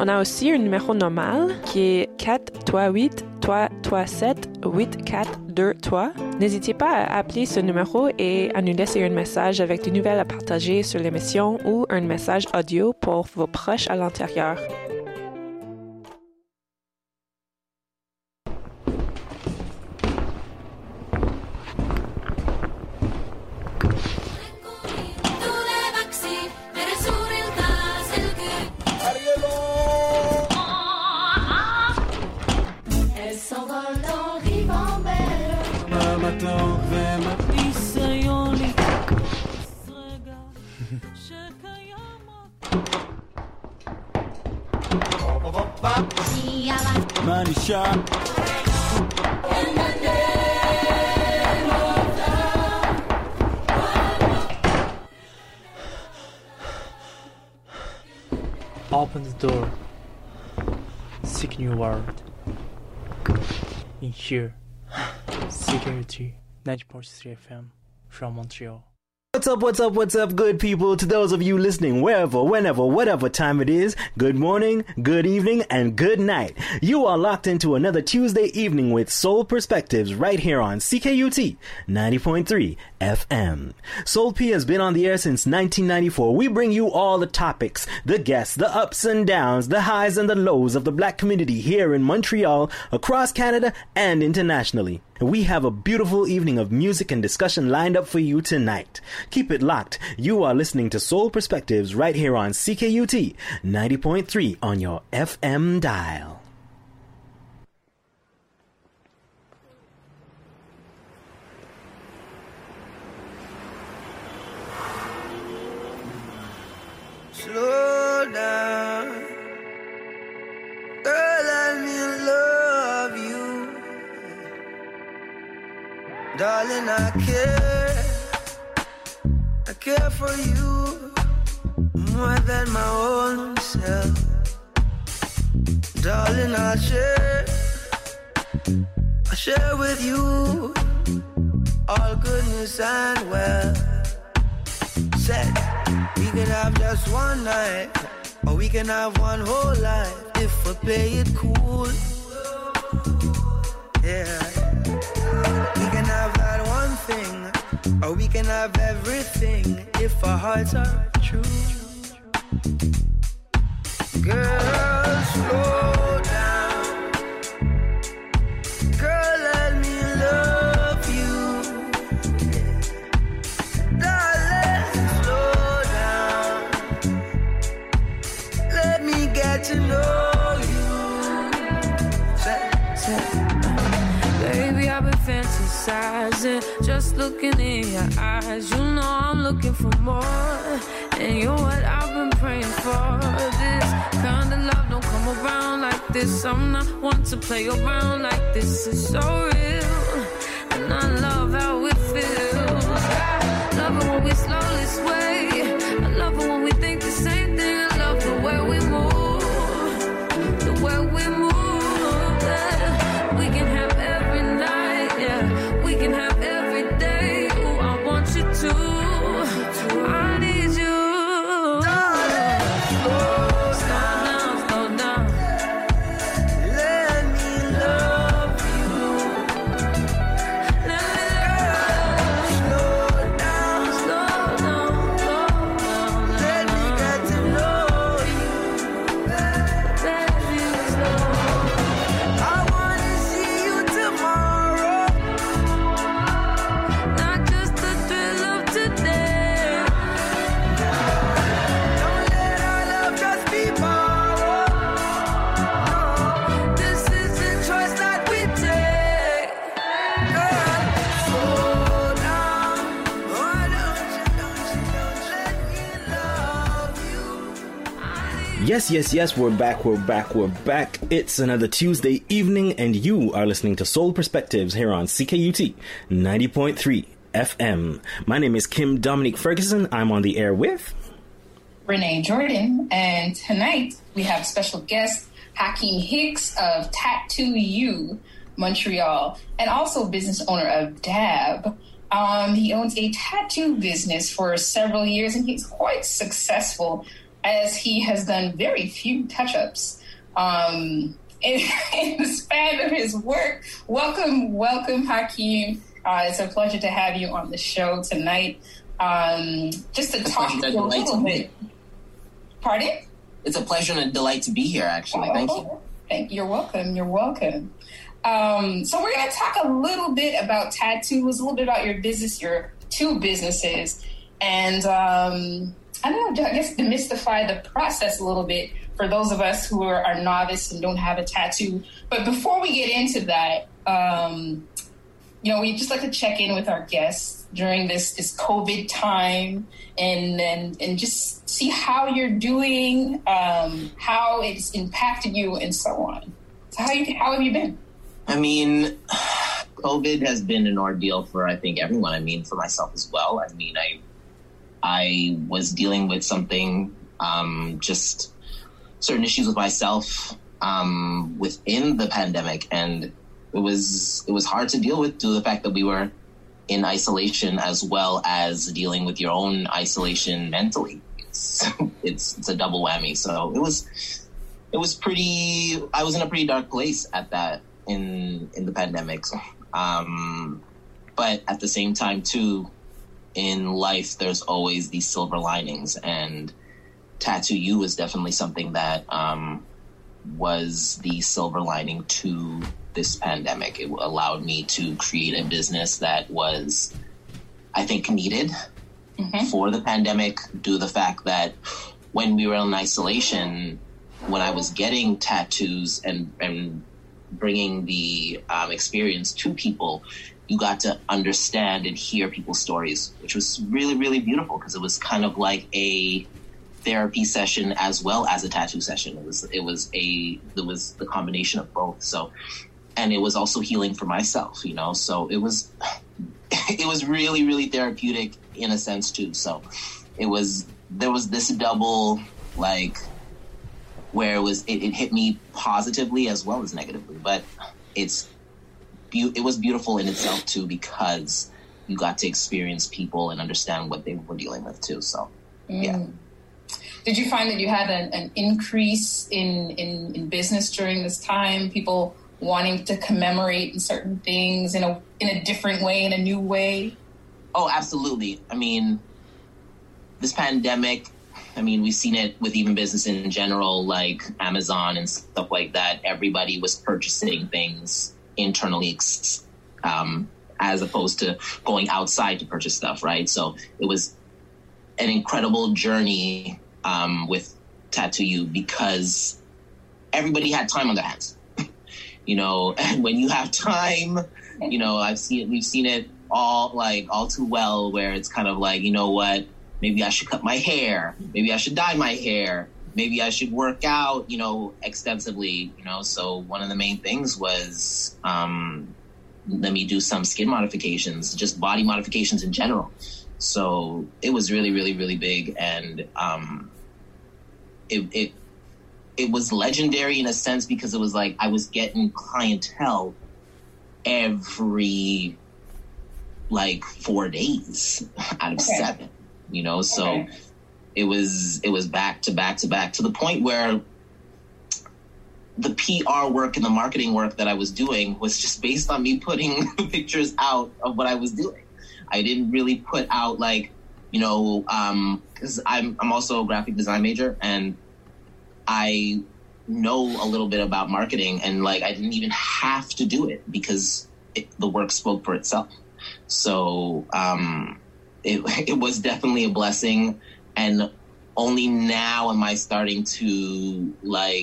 On a aussi un numéro normal qui est 438-337-8423. N'hésitez pas à appeler ce numéro et à nous laisser un message avec des nouvelles à partager sur l'émission ou un message audio pour vos proches à l'intérieur. Money shot. Open the door. Seek new world. In here, Security 90.3 FM from Montreal. What's up, good people? To those of you listening, wherever, whenever, whatever time it is, good morning, good evening, and good night. You are locked into another Tuesday evening with Soul Perspectives right here on CKUT 90.3 FM. Soul P has been on the air since 1994. We bring you all the topics, the guests, the ups and downs, the highs and the lows of the black community here in Montreal, across Canada, and internationally. We have a beautiful evening of music and discussion lined up for you tonight. Keep it locked. You are listening to Soul Perspectives right here on CKUT 90.3 on your FM dial. Slow down, girl, let me love you. Darling, I care for you more than my own self. Darling, I'll share with you all goodness and wealth. Said we can have just one night, or we can have one whole life if we play it cool. Yeah. We can have that one thing, or we can have everything if our hearts are true. Girl, slow down. Girl, let me love you. Darling, slow down. Let me get to know you. Baby, I've been fantasizing, just looking in your eyes. You know I'm looking for more, and you're what I've been praying for. This kind of love don't come around like this. I'm not one to play around like this. It's so real, and I love how it feels. I love it when we slowly sway. I love it when we think the same thing. I love the way we move, the way we move. We can have every night, yeah. We can have every day. Ooh, I want you to. I need you. Darling, Slow down. let me love you. Slow down, let me get to know you. I wanna see you tomorrow. Not just the thrill of today. Don't let our love just be borrowed. No, This is a choice that we take. girl, slow down. Why don't you let me love you? Yes, we're back. It's another Tuesday evening, and you are listening to Soul Perspectives here on CKUT 90.3 FM. My name is Kim Dominique Ferguson. I'm on the air with... Renee Jordan, and tonight we have special guest Hakeem Hicks of Tattoo U Montreal, and also business owner of Dab. He owns a tattoo business for several years, and he's quite successful. as he has done very few touch-ups in the span of his work. Welcome, Hakeem. It's a pleasure to have you on the show tonight. Just to talk to you a little bit. Pardon? It's a pleasure and a delight to be here, actually. Thank you. You're welcome. You're welcome. So we're going to talk a little bit about tattoos, a little bit about your business, your two businesses, and I guess demystify the process a little bit for those of us who are novice and don't have a tattoo. But before we get into that, we just like to check in with our guests during this COVID time and just see how you're doing, how it's impacted you, and so on. So how have you been? I mean, COVID has been an ordeal for, I think, everyone. I mean, for myself as well. I mean, I was dealing with something, just certain issues with myself within the pandemic, and it was hard to deal with due to the fact that we were in isolation as well as dealing with your own isolation mentally. It's a double whammy. So it was pretty. I was in a pretty dark place at that in the pandemic. But at the same time, too, in life, there's always these silver linings, and Tattoo You is definitely something that was the silver lining to this pandemic. It allowed me to create a business that was, I think, needed for the pandemic due to the fact that when we were in isolation, when I was getting tattoos and bringing the experience to people, you got to understand and hear people's stories, which was really, really beautiful because it was kind of like a therapy session as well as a tattoo session. It was the combination of both. So, and it was also healing for myself, so it was really, really therapeutic in a sense too. So there was this double, like, where it hit me positively as well as negatively, but it was beautiful in itself too, because you got to experience people and understand what they were dealing with too. So, yeah. Did you find that you had an increase in business during this time? People wanting to commemorate certain things in a different way, in a new way? Oh, absolutely. I mean, this pandemic, we've seen it with even business in general, like Amazon and stuff like that. Everybody was purchasing things internally, as opposed to going outside to purchase stuff, right? So it was an incredible journey with Tattoo You because everybody had time on their hands, and when you have time, we've seen it all too well, where it's kind of like, what, maybe I should cut my hair, maybe I should dye my hair, maybe I should work out, extensively, so one of the main things was, let me do some skin modifications, just body modifications in general. So it was really, really, really big. And it was legendary in a sense because it was like I was getting clientele every 4 days out of 7, so it was back to back to back to the point where the PR work and the marketing work that I was doing was just based on me putting pictures out of what I was doing. I didn't really put out because I'm also a graphic design major and I know a little bit about marketing, and I didn't even have to do it because the work spoke for itself. So it was definitely a blessing, and only now am I starting to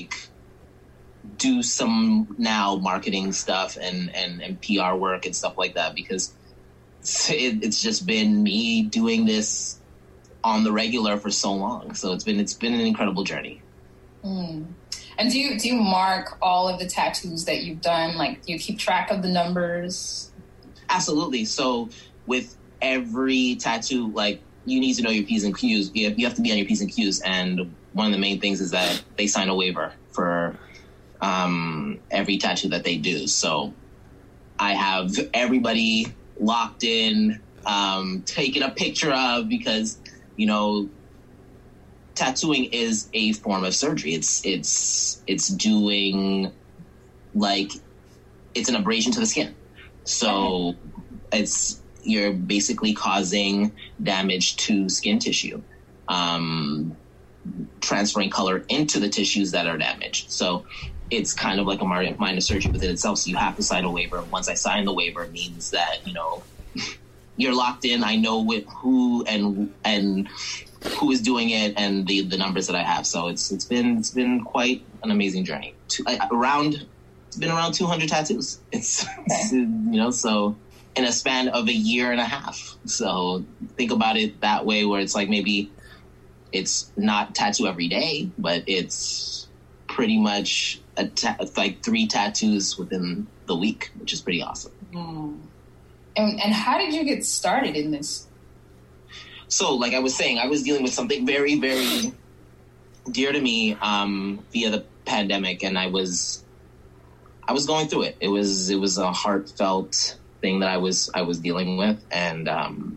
do some marketing stuff and PR work and stuff like that, because it's just been me doing this on the regular for so long. So it's been an incredible journey. And do you mark all of the tattoos that you've done? Do you keep track of the numbers? Absolutely. So with every tattoo, you need to know your P's and Q's. You have to be on your P's and Q's. And one of the main things is that they sign a waiver for every tattoo that they do. So I have everybody locked in, taken a picture of, because, tattooing is a form of surgery. It's doing, like, it's an abrasion to the skin. So you're basically causing damage to skin tissue, transferring color into the tissues that are damaged. So it's kind of like a minor surgery within itself. So you have to sign a waiver. Once I sign the waiver, it means that, you know, you're locked in. I know with who and who is doing it and the numbers that I have. So it's been quite an amazing journey. It's been around 200 tattoos. It's you know, so in a span of a year and a half. So think about it that way, where it's like maybe it's not tattoo every day, but it's pretty much like 3 tattoos within the week, which is pretty awesome. And how did you get started in this? So, like I was saying, I was dealing with something very, very dear to me via the pandemic, and I was going through it. It was a heartfelt thing that I was dealing with, and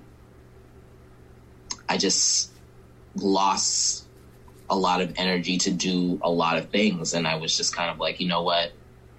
I just lost a lot of energy to do a lot of things, and I was just kind of like, you know what?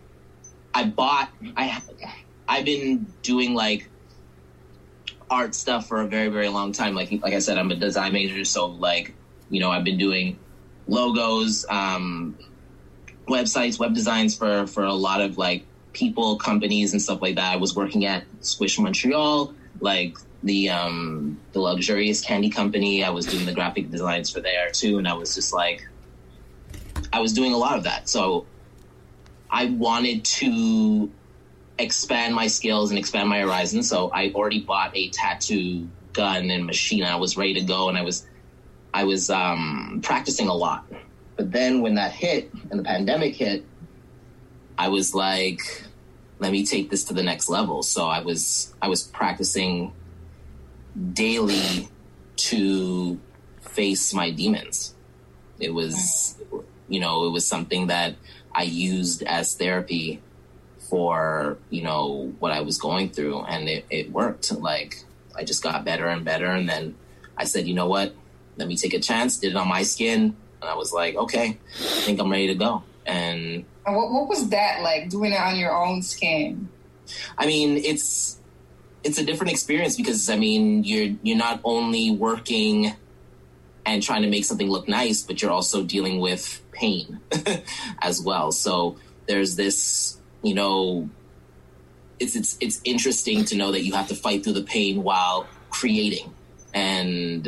I've been doing like art stuff for a very, very long time. Like I said, I'm a design major, so like, you know, I've been doing logos, websites, web designs for a lot of like people, companies, and stuff like that. I was working at Squish Montreal, like the luxurious candy company. I was doing the graphic designs for there too, and I was just like, I was doing a lot of that. So I wanted to expand my skills and expand my horizons. So I already bought a tattoo gun and machine. I was ready to go, and I was practicing a lot. But then when that hit and the pandemic hit, I was like, let me take this to the next level. So I was practicing daily to face my demons. It was, you know, it was something that I used as therapy for, you know, what I was going through, and it worked. Like, I just got better and better, and then I said, you know what, let me take a chance, did it on my skin, and I was like, okay, I think I'm ready to go. And what was that like, doing it on your own skin? I mean, it's a different experience, because I mean, you're not only working and trying to make something look nice, but you're also dealing with pain as well. So there's this, you know, it's interesting to know that you have to fight through the pain while creating, and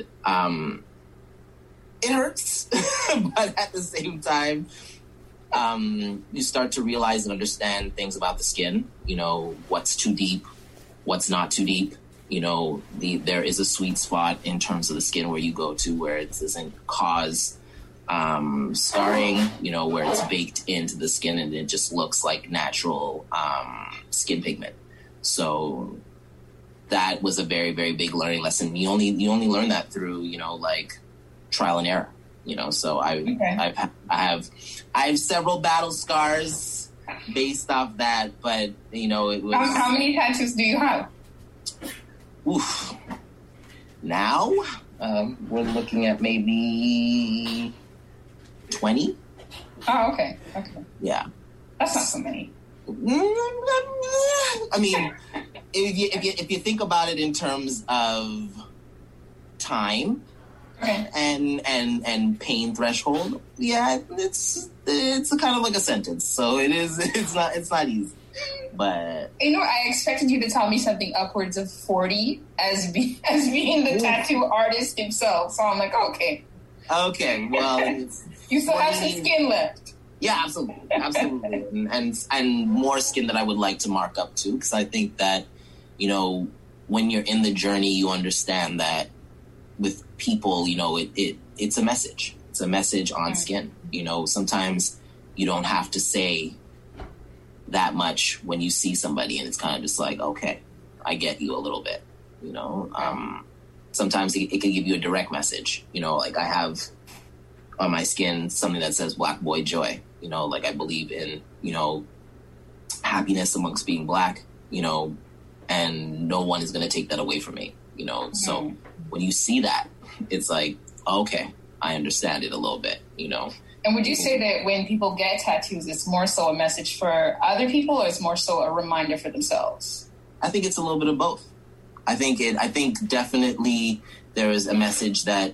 it hurts, but at the same time, you start to realize and understand things about the skin. You know, what's too deep, what's not too deep. You know, there is a sweet spot in terms of the skin where you go to where it doesn't cause scarring, you know, where it's baked into the skin and it just looks like natural skin pigment. So that was a very, very big learning lesson. You only learn that through, you know, like trial and error, you know. So I have several battle scars based off that, but you know, it was. How many tattoos do you have? Oof. Now we're looking at maybe 20. Oh, okay. Yeah. That's not so many. I mean, if you think about it in terms of time and pain threshold, yeah, it's a kind of like a sentence. So it's not easy. But you know, I expected you to tell me something upwards of 40 as being the tattoo artist himself. So I'm like, okay, well, you still have some skin left. Yeah, absolutely, and more skin that I would like to mark up to, because I think that, you know, when you're in the journey, you understand that with people, you know, it's a message. It's a message on skin. You know, sometimes you don't have to say that much when you see somebody, and it's kind of just like, okay, I get you a little bit, you know. Sometimes it can give you a direct message, you know, like I have on my skin something that says Black Boy Joy, you know, like I believe in, you know, happiness amongst being Black, you know, and no one is going to take that away from me, you know. So when you see that, it's like, okay, I understand it a little bit, you know. And would you say that when people get tattoos, it's more so a message for other people, or it's more so a reminder for themselves? I think it's a little bit of both. I think definitely there is a message that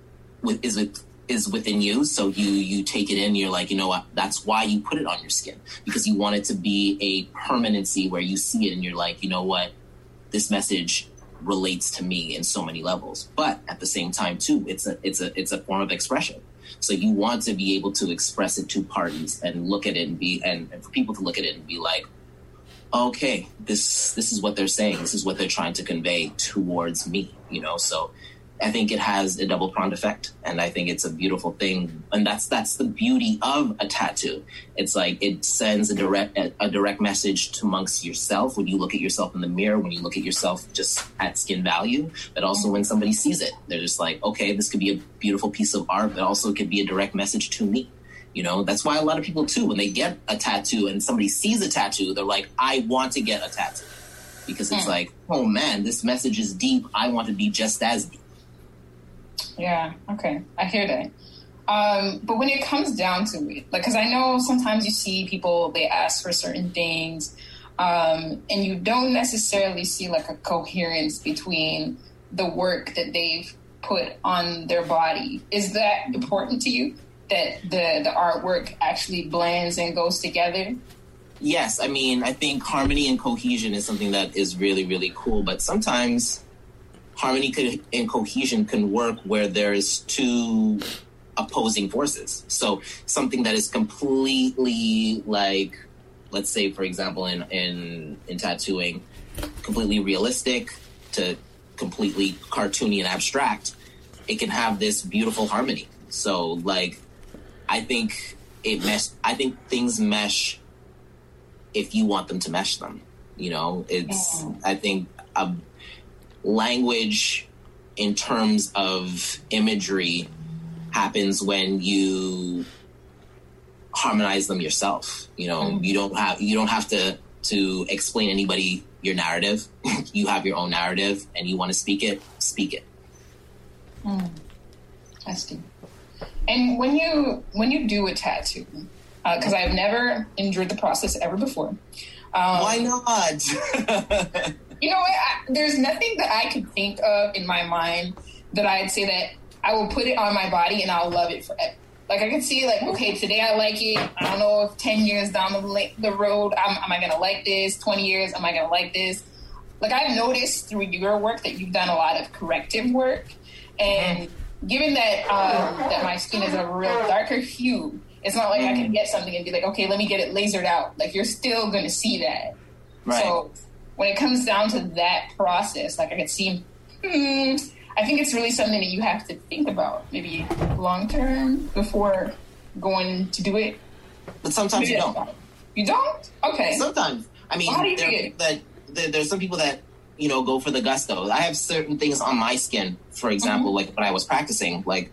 is within you. So you take it in, you're like, you know what, that's why you put it on your skin, because you want it to be a permanency where you see it and you're like, you know what, this message relates to me in so many levels. But at the same time too, it's a form of expression. So you want to be able to express it to parties and look at it and for people to look at it and be like, okay, this is what they're saying. This is what they're trying to convey towards me, you know? So I think it has a double-pronged effect, and I think it's a beautiful thing. And that's the beauty of a tattoo. It's like it sends a direct message amongst yourself when you look at yourself in the mirror, when you look at yourself just at skin value, but also when somebody sees it. They're just like, okay, this could be a beautiful piece of art, but also it could be a direct message to me. You know, that's why a lot of people, too, when they get a tattoo and somebody sees a tattoo, they're like, I want to get a tattoo. Because it's like, oh, man, this message is deep. I want to be just as deep. Yeah, okay. I hear that. But when it comes down to it, like, because I know sometimes you see people, they ask for certain things, and you don't necessarily see, like, a coherence between the work that they've put on their body. Is that important to you? That the artwork actually blends and goes together? Yes, I mean, I think harmony and cohesion is something that is really, really cool. But sometimes harmony and cohesion can work where there's two opposing forces. So something that is completely like, let's say, for example, in tattooing, completely realistic to completely cartoony and abstract, it can have this beautiful harmony. So, like, I think things mesh if you want them to mesh them. You know, I think language in terms of imagery happens when you harmonize them yourself. You know, you don't have to explain anybody your narrative. You have your own narrative, and you want to speak it. I see. And when you do a tattoo, because I've never endured the process ever before. Why not? You know what? There's nothing that I could think of in my mind that I'd say that I will put it on my body and I'll love it forever. Like, I could see, like, okay, today I like it. I don't know if 10 years down the road, am I going to like this? 20 years, am I going to like this? Like, I've noticed through your work that you've done a lot of corrective work. And given that that my skin is a real darker hue, it's not like I can get something and be like, okay, let me get it lasered out. Like, you're still going to see that. Right. So when it comes down to that process, like, I could see, I think it's really something that you have to think about, maybe long term before going to do it. But sometimes you don't. You don't? Okay. Sometimes. I mean, well, how do you think there's some people that, you know, go for the gusto. I have certain things on my skin, for example, like when I was practicing, like,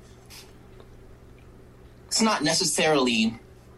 it's not necessarily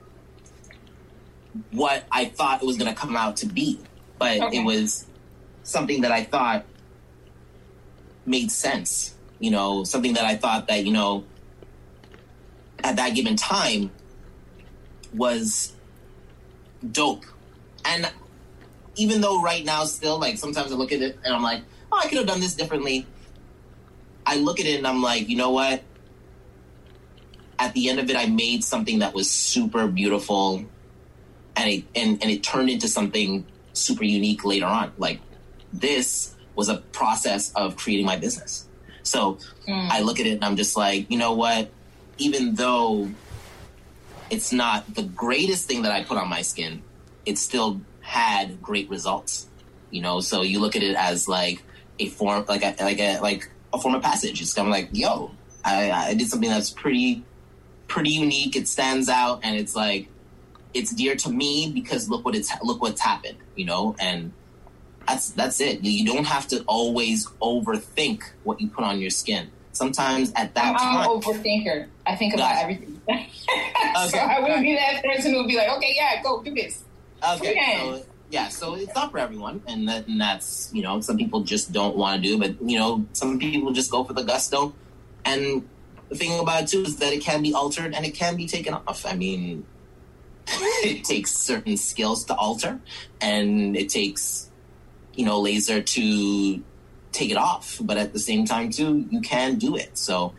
what I thought it was going to come out to be, but it was something that I thought made sense, you know, something that I thought that, you know, at that given time was dope. And even though right now still, like, sometimes I look at it and I'm like, oh, I could have done this differently. I look at it and I'm like, you know what? At the end of it, I made something that was super beautiful, and it turned into something super unique later on. Like, this was a process of creating my business. So I look at it and I'm just like, you know what? Even though it's not the greatest thing that I put on my skin, it still had great results. You know, so you look at it as like a form, like a form of passage. It's kind of like, yo, I did something that's pretty unique. It stands out, and it's like, it's dear to me because look what's happened, you know. And that's it. You don't have to always overthink what you put on your skin. Sometimes at that time, I'm an overthinker. I think about everything. So I wouldn't be that person who would be like, okay, yeah, go do this. Okay. So it's not for everyone, and that's, you know, some people just don't want to do, but, you know, some people just go for the gusto, and the thing about it too is that it can be altered and it can be taken off. I mean, it takes certain skills to alter, and it takes, laser to take it off. But at the same time too, you can do it. So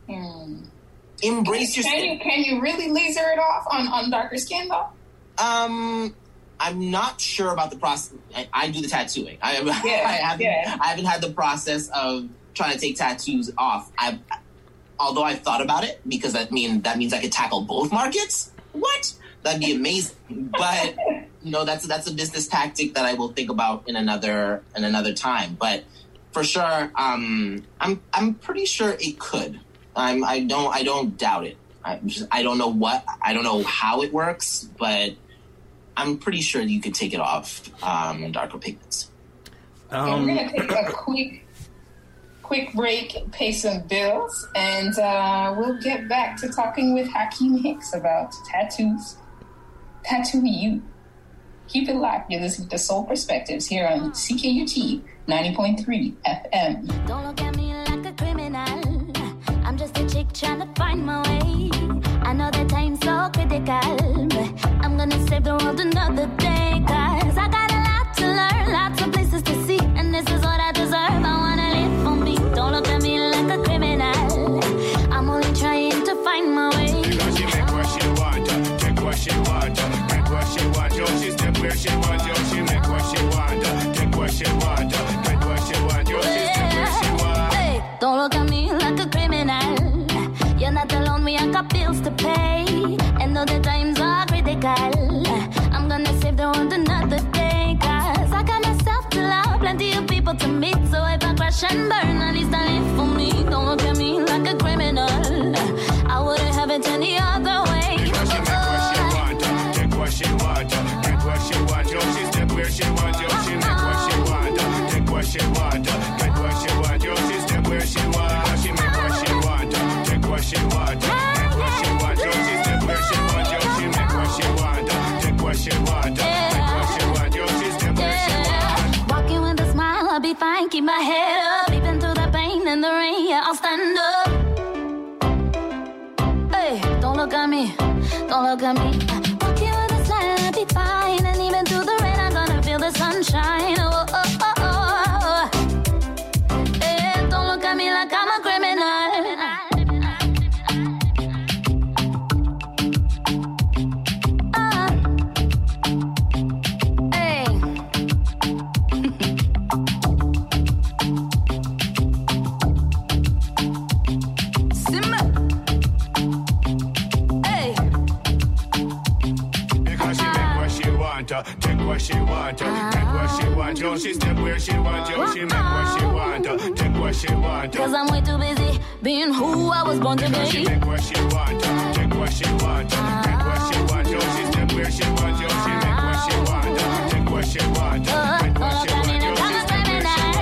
embrace your skin. Can you really laser it off on darker skin though? I'm not sure about the process. I do the tattooing. I haven't had the process of trying to take tattoos off. Although I've thought about it, because that means I could tackle both markets. What? That'd be amazing. But that's a business tactic that I will think about in another time. But for sure, I'm pretty sure it could. I don't doubt it. I don't know how it works, but I'm pretty sure you could take it off darker pigments. We're gonna take a quick break, pay some bills, and we'll get back to talking with Hakeem Hicks about tattoos. Tattoo You. Keep it locked. You're listening to Soul Perspectives here on CKUT 90.3 FM. Don't look at me like a criminal. I'm just a chick trying to find my way. I know that time's so critical, but I'm gonna save the world another day. Cause I got a lot to learn, lots of places to see, and this is what I deserve. I wanna live for me. Don't look at me like a criminal. I'm only trying to find my way. Because she make what she want, take what she want, get what she want. Yo, she step where she want. Yo, she make what she want, take what she want, get what she want. Yo, she step where she want. Hey, don't look at me like a criminal. You're not alone, we I got bills to pay, and though the times are critical, I'm gonna save the world another day. Cause I got myself to love, plenty of people to meet, so if I crash and burn, at least I live for me. Don't look at me like a criminal. I wouldn't have it any other way. Because she make what she want, take what she want, get what she want. Yo, she step where she want. Yo, she make what she want, take what she want, get what she want. Yo, she step where she want. She make what she want, take what she want, get what she want. Yo, she step where she want. Yo, she make what she want, take what she want, get what she want. Yo, she step where she want. Walking with a smile, I'll be fine. Keep my head up, even through the pain and the rain. Yeah, I'll stand up. Hey, don't look at me, don't look at me. Walking with a smile, I'll be fine, and even through the rain, I'm gonna feel the sunshine. Oh, oh, oh, oh. Hey, don't look at me like I'm a criminal. Take what she want, take what she want. Yo, she step where she want. Yo, she make what she want, take what she want. Cause I'm way too busy being who I was born to be. She make what she want, take what she want, take what she want. Yo, she step where she want. Yo, she make what she want, take what she want, take what she want. Yo, she step where she want.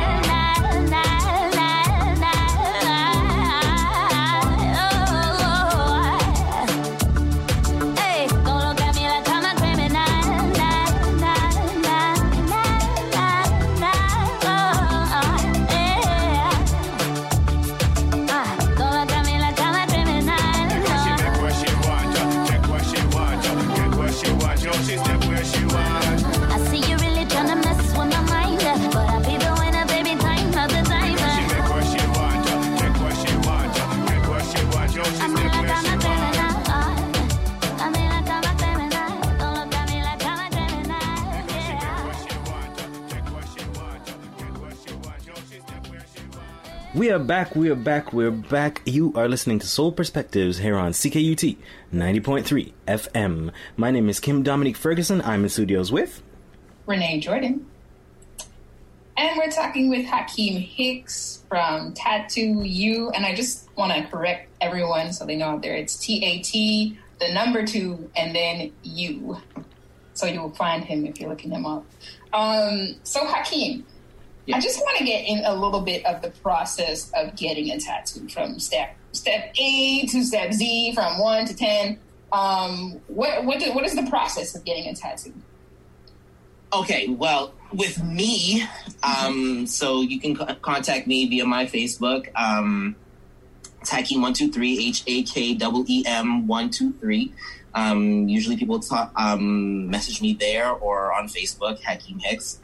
We are back. You are listening to Soul Perspectives here on CKUT 90.3 FM. My name is Kim Dominique Ferguson. I'm in studios with Renee Jordan. And we're talking with Hakeem Hicks from Tattoo You. And I just want to correct everyone so they know out there. It's TAT, the number 2, and then U. So you will find him if you're looking him up. So Hakeem, I just want to get in a little bit of the process of getting a tattoo from step A to step Z, from 1 to 10. What is the process of getting a tattoo? Okay, well, with me, so you can contact me via my Facebook. It's Hakeem123, HAKEEM123. Usually people message me there or on Facebook, Hakeem Hicks,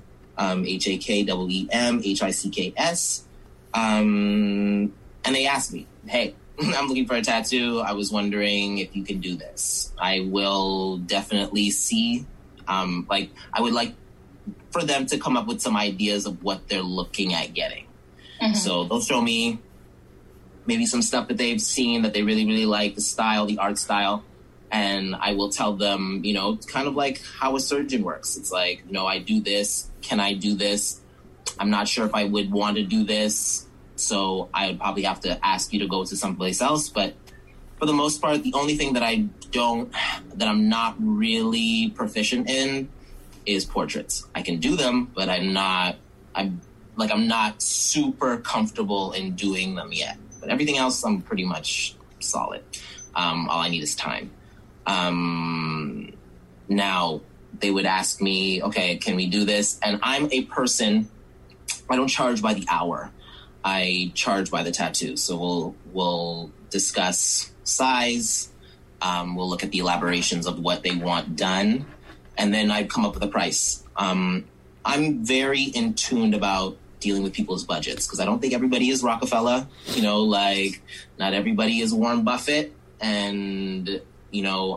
HAKEEMHICKS. And they ask me, hey, I'm looking for a tattoo. I was wondering if you can do this. I will definitely see, I would like for them to come up with some ideas of what they're looking at getting. Mm-hmm. So they'll show me maybe some stuff that they've seen that they really, really like, the style, the art style. And I will tell them, you know, kind of like how a surgeon works. It's like, you know, I do this. Can I do this? I'm not sure if I would want to do this. So I would probably have to ask you to go to someplace else. But for the most part, the only thing that I'm not really proficient in is portraits. I can do them, but I'm not super comfortable in doing them yet. But everything else, I'm pretty much solid. All I need is time. Now they would ask me, okay, can we do this? And I'm a person, I don't charge by the hour. I charge by the tattoo. So we'll discuss size. We'll look at the elaborations of what they want done. And then I come up with a price. I'm very in tune about dealing with people's budgets because I don't think everybody is Rockefeller. You know, like not everybody is Warren Buffett, and you know,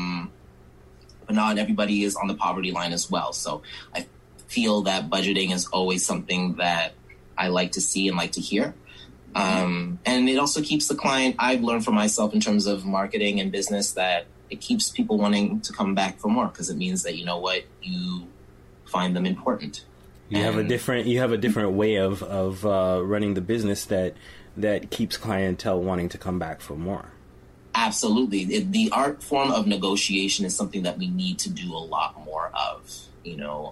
but not everybody is on the poverty line as well. So I feel that budgeting is always something that I like to see and like to hear. And it also keeps the client, I've learned for myself in terms of marketing and business, that it keeps people wanting to come back for more because it means that, you know what, you find them important. You have a different way of running the business that keeps clientele wanting to come back for more. Absolutely. The art form of negotiation is something that we need to do a lot more of. You know,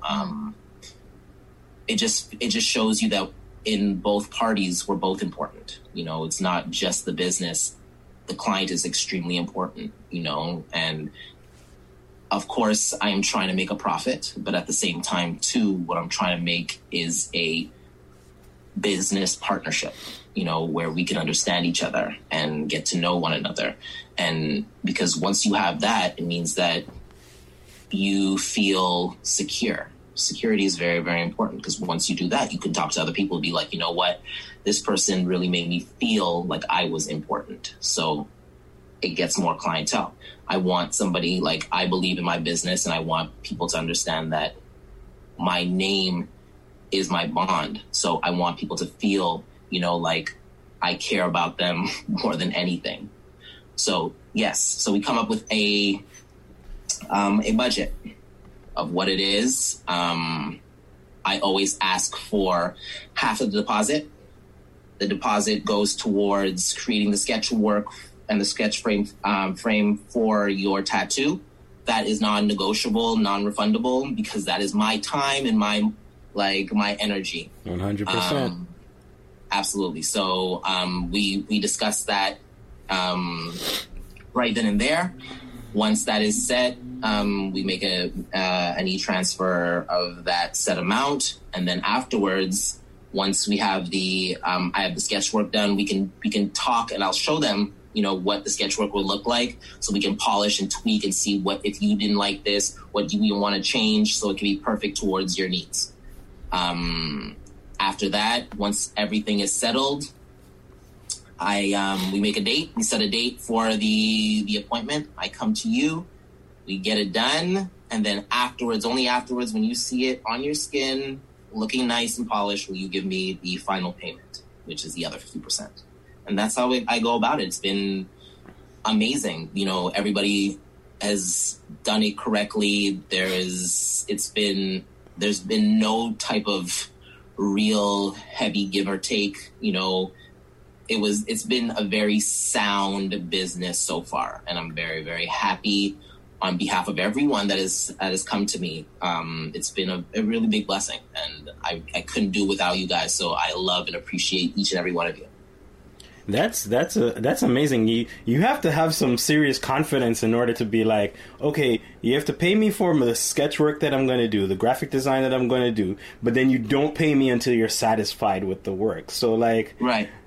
it just shows you that in both parties, we're both important. You know, it's not just the business. The client is extremely important, you know, and of course I am trying to make a profit, but at the same time too, what I'm trying to make is a business partnership, you know, where we can understand each other and get to know one another. And because once you have that, it means that you feel secure. Security is very, very important because once you do that, you can talk to other people and be like, you know what, this person really made me feel like I was important. So it gets more clientele. I want somebody, like, I believe in my business and I want people to understand that my name is my bond. So I want people to feel, you know, like I care about them more than anything. So yes, so we come up with a budget of what it is. I always ask for half of the deposit. The deposit goes towards creating the sketch work and the sketch frame for your tattoo. That is non-negotiable, non-refundable, because that is my time and my energy. 100%. Absolutely. So we discussed that right then and there. Once that is set, we make an e-transfer of that set amount, and then afterwards, once we have I have the sketch work done, we can talk, and I'll show them, you know, what the sketch work will look like, so we can polish and tweak and see what, if you didn't like this, what do you want to change, so it can be perfect towards your needs. After that, once everything is settled, we make a date. We set a date for the appointment. I come to you, we get it done, and then afterwards, only afterwards, when you see it on your skin, looking nice and polished, will you give me the final payment, which is the other 50%. And that's how I go about it. It's been amazing. You know, everybody has done it correctly. There's been no type of real heavy give or take. You know, it's been a very sound business so far, and I'm very, very happy on behalf of everyone that has come to me. It's been a really big blessing, and I couldn't do it without you guys. So I love and appreciate each and every one of you. That's amazing. You have to have some serious confidence in order to be like, okay, you have to pay me for the sketch work that I'm going to do, the graphic design that I'm going to do, but then you don't pay me until you're satisfied with the work. So like, right.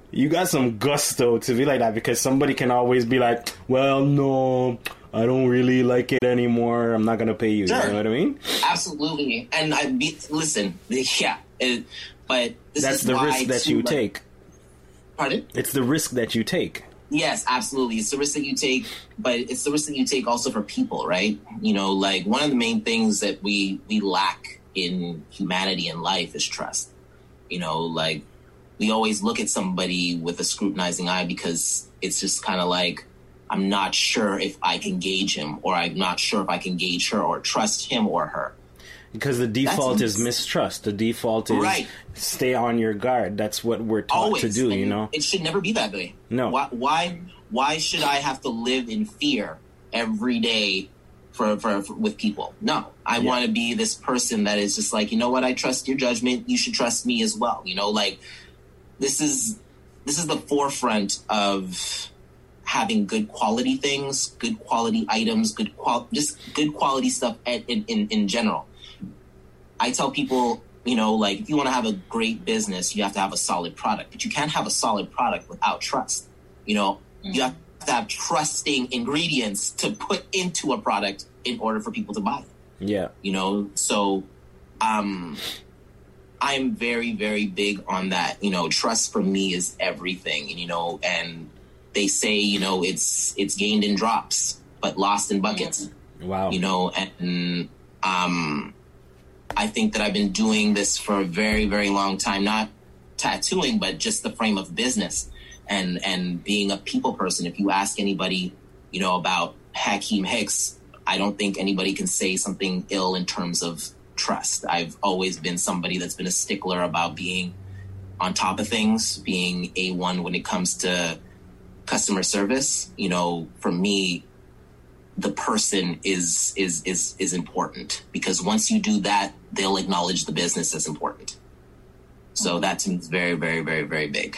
You got some gusto to be like that, because somebody can always be like, well, no, I don't really like it anymore. I'm not going to pay you. Sure. You know what I mean? Absolutely. And listen, yeah. But that's the risk that you take. Pardon? It's the risk that you take. Yes, absolutely. It's the risk that you take, but it's the risk that you take also for people, right? You know, like one of the main things that we lack in humanity and life is trust. You know, like we always look at somebody with a scrutinizing eye because it's just kind of like, I'm not sure if I can gauge him, or I'm not sure if I can gauge her or trust him or her. Because the default is mistrust. The default is stay on your guard. That's what we're taught Always. to do, And you know? It should never be that way. No. Why should I have to live in fear every day for with people? No. I want to be this person that is just like, you know what, I trust your judgment. You should trust me as well. You know, like this is the forefront of having good quality things, good quality items, just good quality stuff in general. I tell people, you know, like if you want to have a great business, you have to have a solid product, but you can't have a solid product without trust. You know, you have to have trusting ingredients to put into a product in order for people to buy it. Yeah. You know, so I'm very, very big on that. You know, trust for me is everything. And, you know, and they say, you know, it's gained in drops, but lost in buckets. Wow. You know, and I think that I've been doing this for a very, very long time, not tattooing, but just the frame of business and being a people person. If you ask anybody, you know, about Hakeem Hicks, I don't think anybody can say something ill in terms of trust. I've always been somebody that's been a stickler about being on top of things, being A1 when it comes to customer service. You know, for me, the person is important, because once you do that, they'll acknowledge the business as important. So that to me is very, very, very, very big.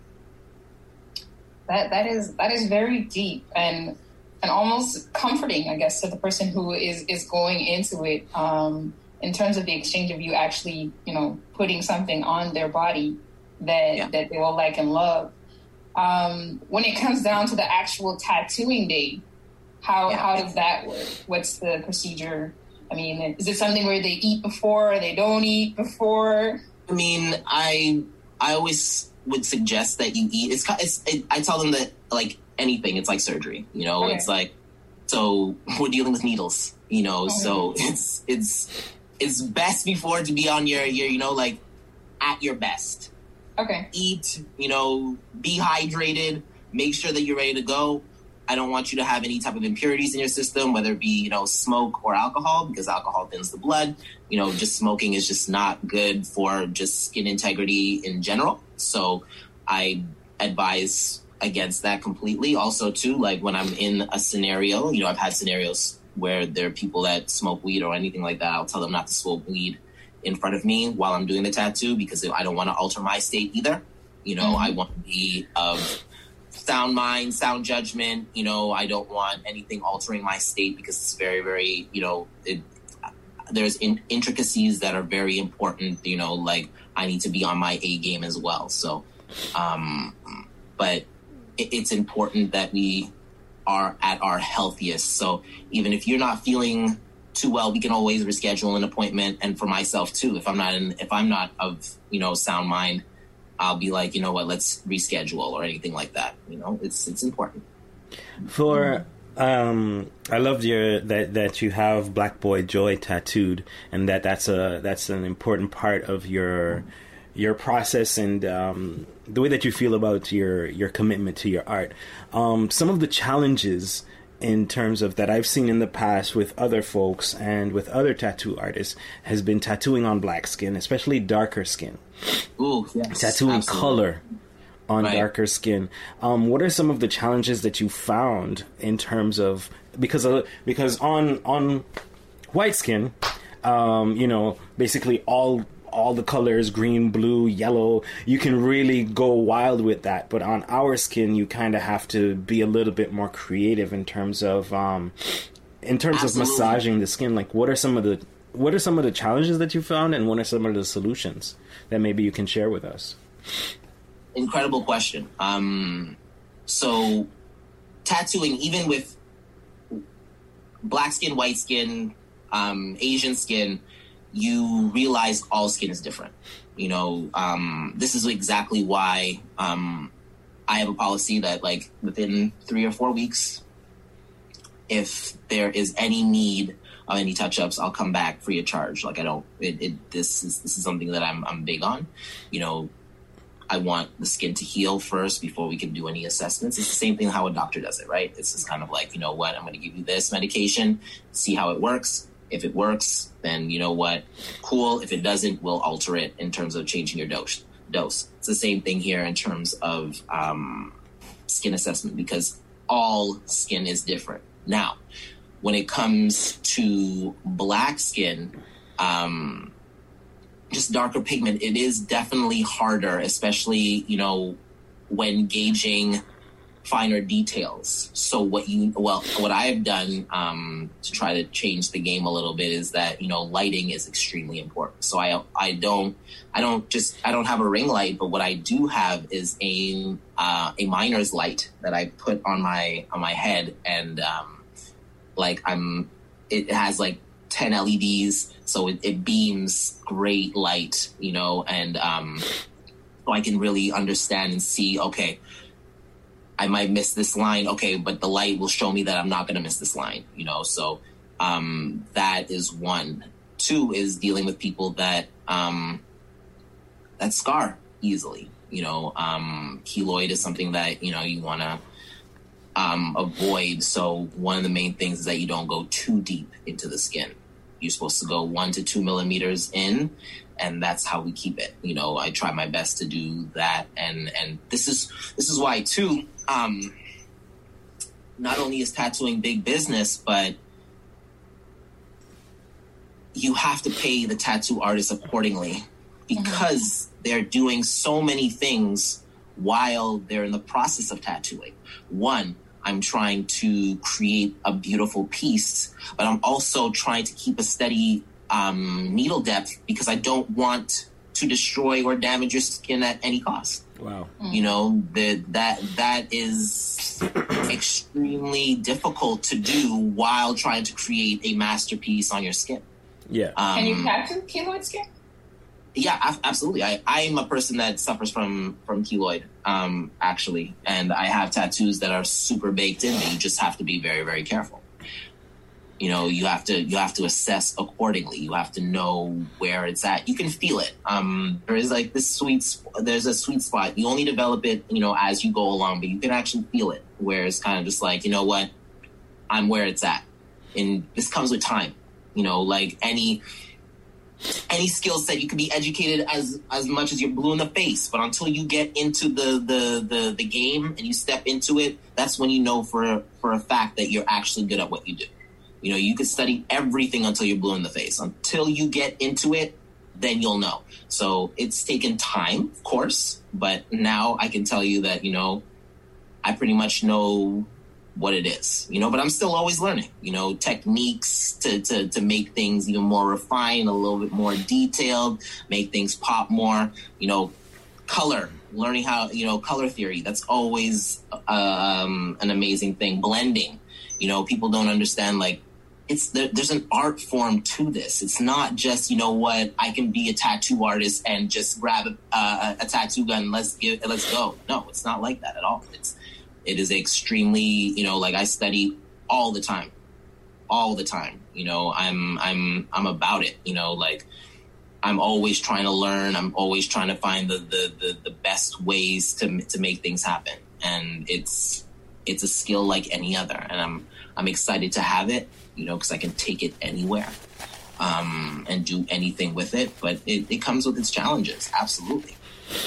That is very deep and almost comforting, I guess, to the person who is going into it, in terms of the exchange of you actually, you know, putting something on their body that they will like and love. When it comes down to the actual tattooing day, how does that work? What's the procedure? I mean, is it something where they eat before or they don't eat before? I mean, I always would suggest that you eat. I tell them that, like, anything, it's like surgery, you know. It's like, so we're dealing with needles, you know. So it's best before to be on your you know, like at your best. Okay. Eat, you know, be hydrated, make sure that you're ready to go. I don't want you to have any type of impurities in your system, whether it be, you know, smoke or alcohol, because alcohol thins the blood. You know, just smoking is just not good for just skin integrity in general. So I advise against that completely. Also, too, like when I'm in a scenario, you know, I've had scenarios where there are people that smoke weed or anything like that. I'll tell them not to smoke weed in front of me while I'm doing the tattoo, because I don't want to alter my state either. You know, I want to be of sound mind, sound judgment. You know, I don't want anything altering my state, because it's very, very, you know, there's intricacies that are very important. You know, like I need to be on my A game as well. So, but it's important that we are at our healthiest. So even if you're not feeling too well, we can always reschedule an appointment. And for myself too, if I'm not of, you know, sound mind, I'll be like, you know what, let's reschedule or anything like that. You know, it's important. For I loved that you have Black Boy Joy tattooed, and that's an important part of your process and the way that you feel about your commitment to your art. Some of the challenges in terms of that I've seen in the past with other folks and with other tattoo artists has been tattooing on black skin, especially darker skin. Ooh, yes, tattooing absolutely. color on darker skin. What are some of the challenges that you found in terms of because on white skin, you know, basically all the colors, green, blue, yellow, you can really go wild with that. But on our skin, you kind of have to be a little bit more creative in terms of massaging the skin. Like, what are some of the challenges that you found, and what are some of the solutions that maybe you can share with us? incredible question. So tattooing, even with black skin, white skin, Asian skin, you realize all skin is different. You know, this is exactly why I have a policy that, like, within 3 or 4 weeks, if there is any need of any touch-ups, I'll come back free of charge. Like, I don't. This is something that I'm big on. You know, I want the skin to heal first before we can do any assessments. It's the same thing how a doctor does it, right? It's just kind of like, you know what, I'm going to give you this medication, see how it works. If it works, then you know what, cool. If it doesn't, we'll alter it in terms of changing your dose. It's the same thing here in terms of skin assessment, because all skin is different. Now, when it comes to black skin, just darker pigment, it is definitely harder, especially, you know, when gauging finer details. So what I've done to try to change the game a little bit is that, you know, lighting is extremely important. So I don't have a ring light, but what I do have is a miner's light that I put on my head, and it has like 10 LEDs, so it beams great light, you know, and so I can really understand and see, okay, I might miss this line, okay, but the light will show me that I'm not going to miss this line, you know. So that is one. Two is dealing with people that scar easily, you know. Keloid is something that, you know, you want to avoid. So one of the main things is that you don't go too deep into the skin. You're supposed to go 1 to 2 millimeters in, and that's how we keep it. You know, I try my best to do that, and this is why too. Not only is tattooing big business, but you have to pay the tattoo artist accordingly, because they're doing so many things while they're in the process of tattooing. One, I'm trying to create a beautiful piece, but I'm also trying to keep a steady needle depth, because I don't want to destroy or damage your skin at any cost. Wow. You know, that is extremely difficult to do while trying to create a masterpiece on your skin. Yeah. Can you tattoo keloid skin? Yeah, absolutely. I'm a person that suffers from keloid, actually, and I have tattoos that are super baked in, but you just have to be very, very careful. You know, you have to assess accordingly. You have to know where it's at. You can feel it. There is like this there's a sweet spot. You only develop it, you know, as you go along, but you can actually feel it, where it's kind of just like, you know what, I'm where it's at. And this comes with time. You know, like any skill set, you can be educated as much as you're blue in the face, but until you get into the game and you step into it, that's when you know for a fact that you're actually good at what you do. You know, you could study everything until you're blue in the face. Until you get into it, then you'll know. So it's taken time, of course, but now I can tell you that, you know, I pretty much know what it is, you know, but I'm still always learning, you know, techniques to make things even more refined, a little bit more detailed, make things pop more, you know, color, learning how, you know, color theory. That's always an amazing thing. Blending, you know, people don't understand, like, there's an art form to this. It's not just, you know what, I can be a tattoo artist and just grab a tattoo gun, let's go. No, it's not like that at all. It is extremely, you know, like, I study all the time, you know. I'm about it, you know, like, I'm always trying to learn. I'm always trying to find the best ways to make things happen. And it's a skill like any other. And I'm excited to have it, you know, because I can take it anywhere and do anything with it. But it comes with its challenges. Absolutely.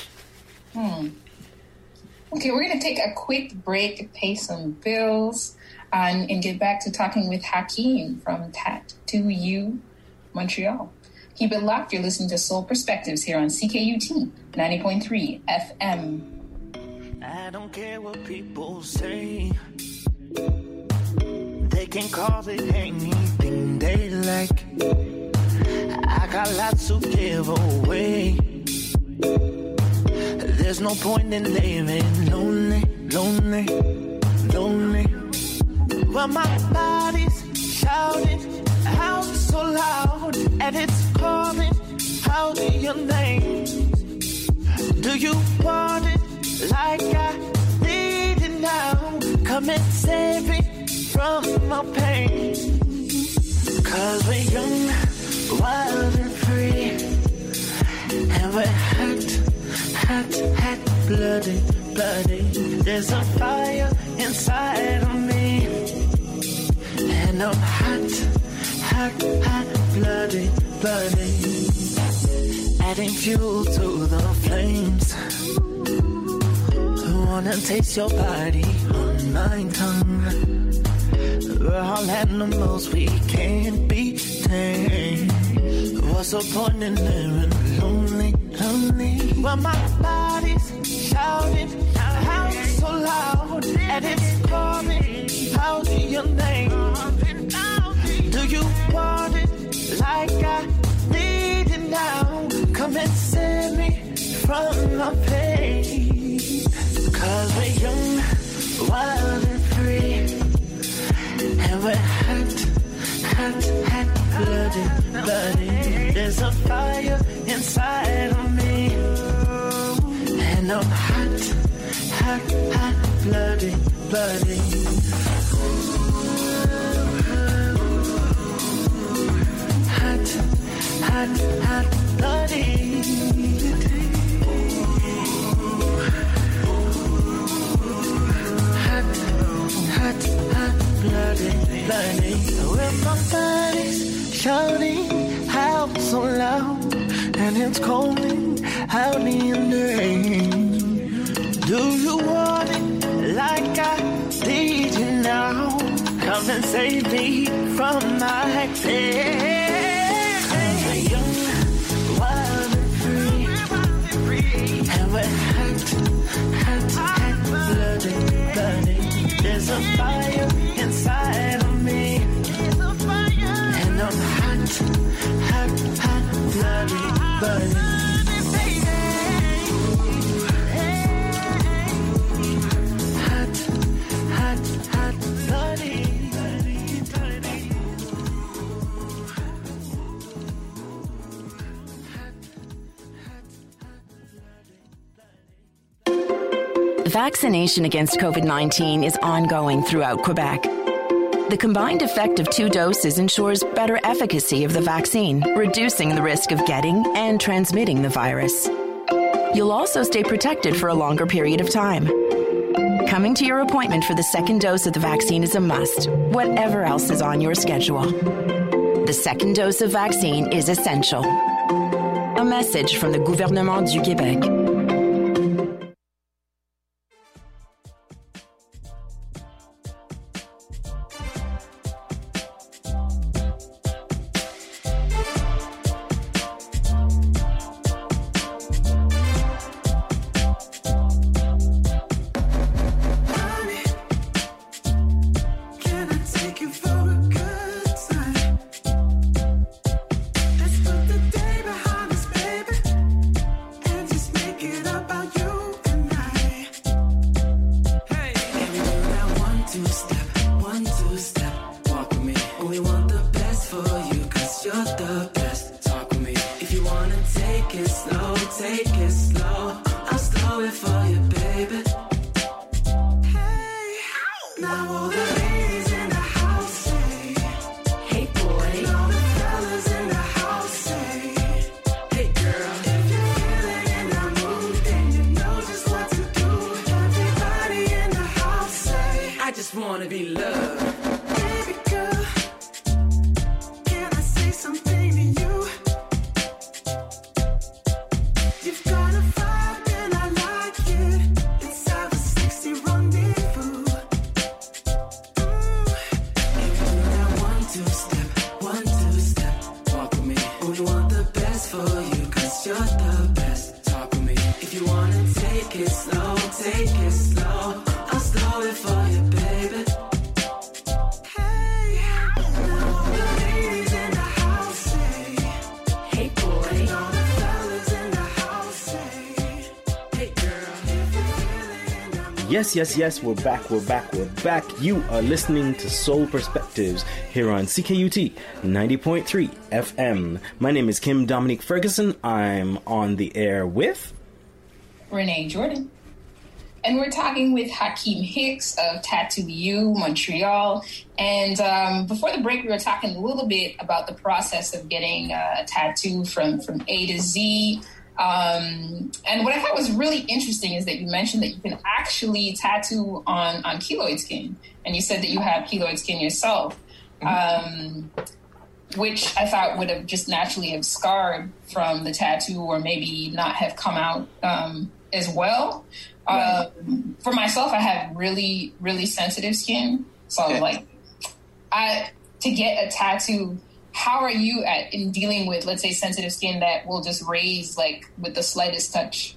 Okay, we're going to take a quick break, pay some bills, and get back to talking with Hakeem from Tattoo You Montreal. Keep it locked. You're listening to Soul Perspectives here on CKUT 90.3 FM. I don't care what people say. They can call it anything they like. I got lots to give away. There's no point in living lonely, lonely, lonely. Well, my body's shouting out so loud, and it's calling out your name. Do you want it like I need it now? Come and save me from my pain. 'Cause we're young, wild and free, and we're hot, bloody, bloody. There's a fire inside of me, and I'm hot, bloody, bloody. Adding fuel to the flames. I wanna taste your body on my tongue. We're all animals, we can't be tamed. What's the point in living lonely, lonely? Well, my body's shouting out so loud, and it's calling out your name. Do you want it like I need it now? Come and save me from my pain. 'Cause we're young, wild and free, and we're hot, bloody, bloody. There's a fire inside of me, and I'm hot, bloody, bloody. Hot, bloody. Hot, bloody, bloody. With my body's shouting out so loud, and it's calling out your name. Do you want it like I need you now? Come and save me from my pain. Bloody, bloody. There's a fire inside of me, and I'm hot, bloody, bloody. Hot, bloody, bloody, bloody. Vaccination against COVID-19 is ongoing throughout Quebec. The combined effect of 2 doses ensures better efficacy of the vaccine, reducing the risk of getting and transmitting the virus. You'll also stay protected for a longer period of time. Coming to your appointment for the 2nd dose of the vaccine is a must, whatever else is on your schedule. The 2nd dose of vaccine is essential. A message from the Gouvernement du Québec. Just make Yes, we're back. You are listening to Soul Perspectives here on CKUT 90.3 FM. My name is Kim Dominique Ferguson. I'm on the air with Renee Jordan. And we're talking with Hakeem Hicks of Tattoo U, Montreal. And before the break, we were talking a little bit about the process of getting a tattoo from A to Z. And what I thought was really interesting is that you mentioned that you can actually tattoo on keloid skin. And you said that you have keloid skin yourself, which I thought would have just naturally have scarred from the tattoo or maybe not have come out as well. Right. For myself, I have really, really sensitive skin. So to get a tattoo, how are you in dealing with, let's say, sensitive skin that will just raise like with the slightest touch?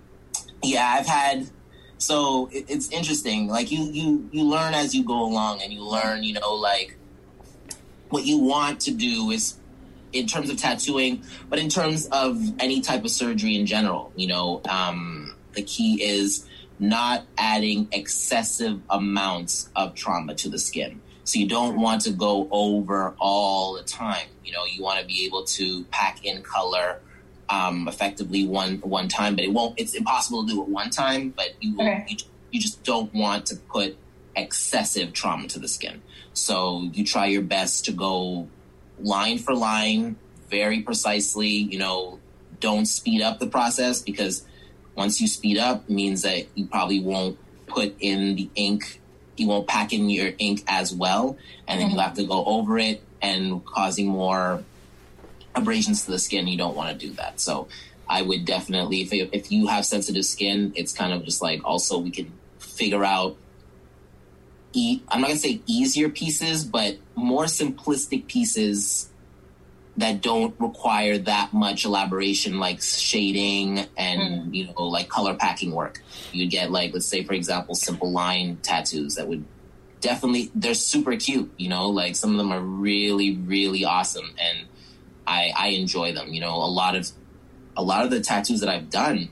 Yeah, it's interesting. Like you learn as you go along, and you learn, like what you want to do is in terms of tattooing, but in terms of any type of surgery in general, the key is not adding excessive amounts of trauma to the skin. So you don't want to go over all the time. You want to be able to pack in color effectively one time, but it's impossible to do it one time, but you just don't want to put excessive trauma to the skin. So you try your best to go line for line, very precisely, don't speed up the process, because once you speed up, it means that you probably won't put in the ink. You won't pack in your ink as well. And then you have to go over it and causing more abrasions to the skin. You don't want to do that. So I would definitely, if you have sensitive skin, it's kind of just like, also we can figure out, I'm not going to say easier pieces, but more simplistic pieces that don't require that much elaboration, like shading and, like color packing work. You'd get like, let's say, for example, simple line tattoos that would definitely, they're super cute, like some of them are really, really awesome. And I enjoy them. A lot of the tattoos that I've done,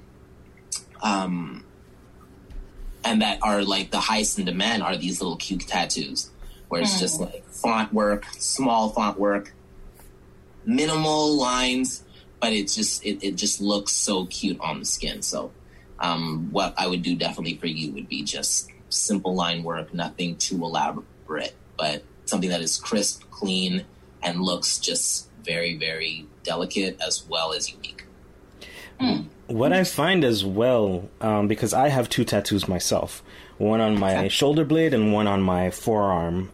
and that are like the highest in demand are these little cute tattoos where it's just like font work, small font work, minimal lines, but it just looks so cute on the skin. So what I would do definitely for you would be just simple line work, nothing too elaborate, but something that is crisp, clean, and looks just very, very delicate as well as unique. What I find as well, because I have two tattoos myself, one on my shoulder blade and one on my forearm.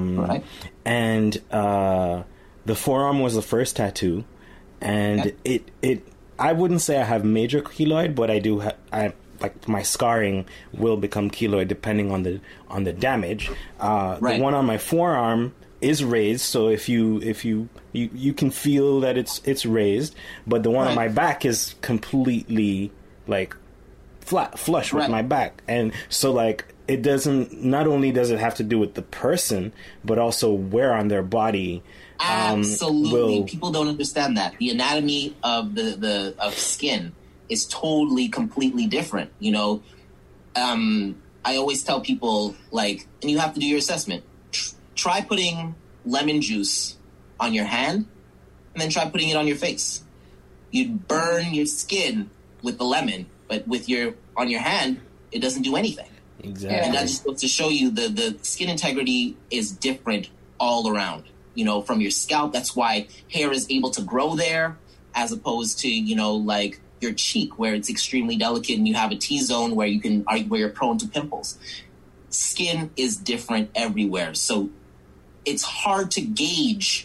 And the forearm was the first tattoo, and I wouldn't say I have major keloid, but I do like my scarring will become keloid depending on the damage. The one on my forearm is raised, so if you can feel that it's raised, but the one on my back is completely like flush with my back, and so like it doesn't. Not only does it have to do with the person, but also where on their body. Absolutely, people don't understand that the anatomy of of skin is totally, completely different. I always tell people, like, and you have to do your assessment. Try putting lemon juice on your hand, and then try putting it on your face. You'd burn your skin with the lemon, but on your hand, it doesn't do anything. Exactly, and that just goes to show you the skin integrity is different all around. From your scalp. That's why hair is able to grow there, as opposed to, like your cheek, where it's extremely delicate and you have a T-zone where you're prone to pimples. Skin is different everywhere. So it's hard to gauge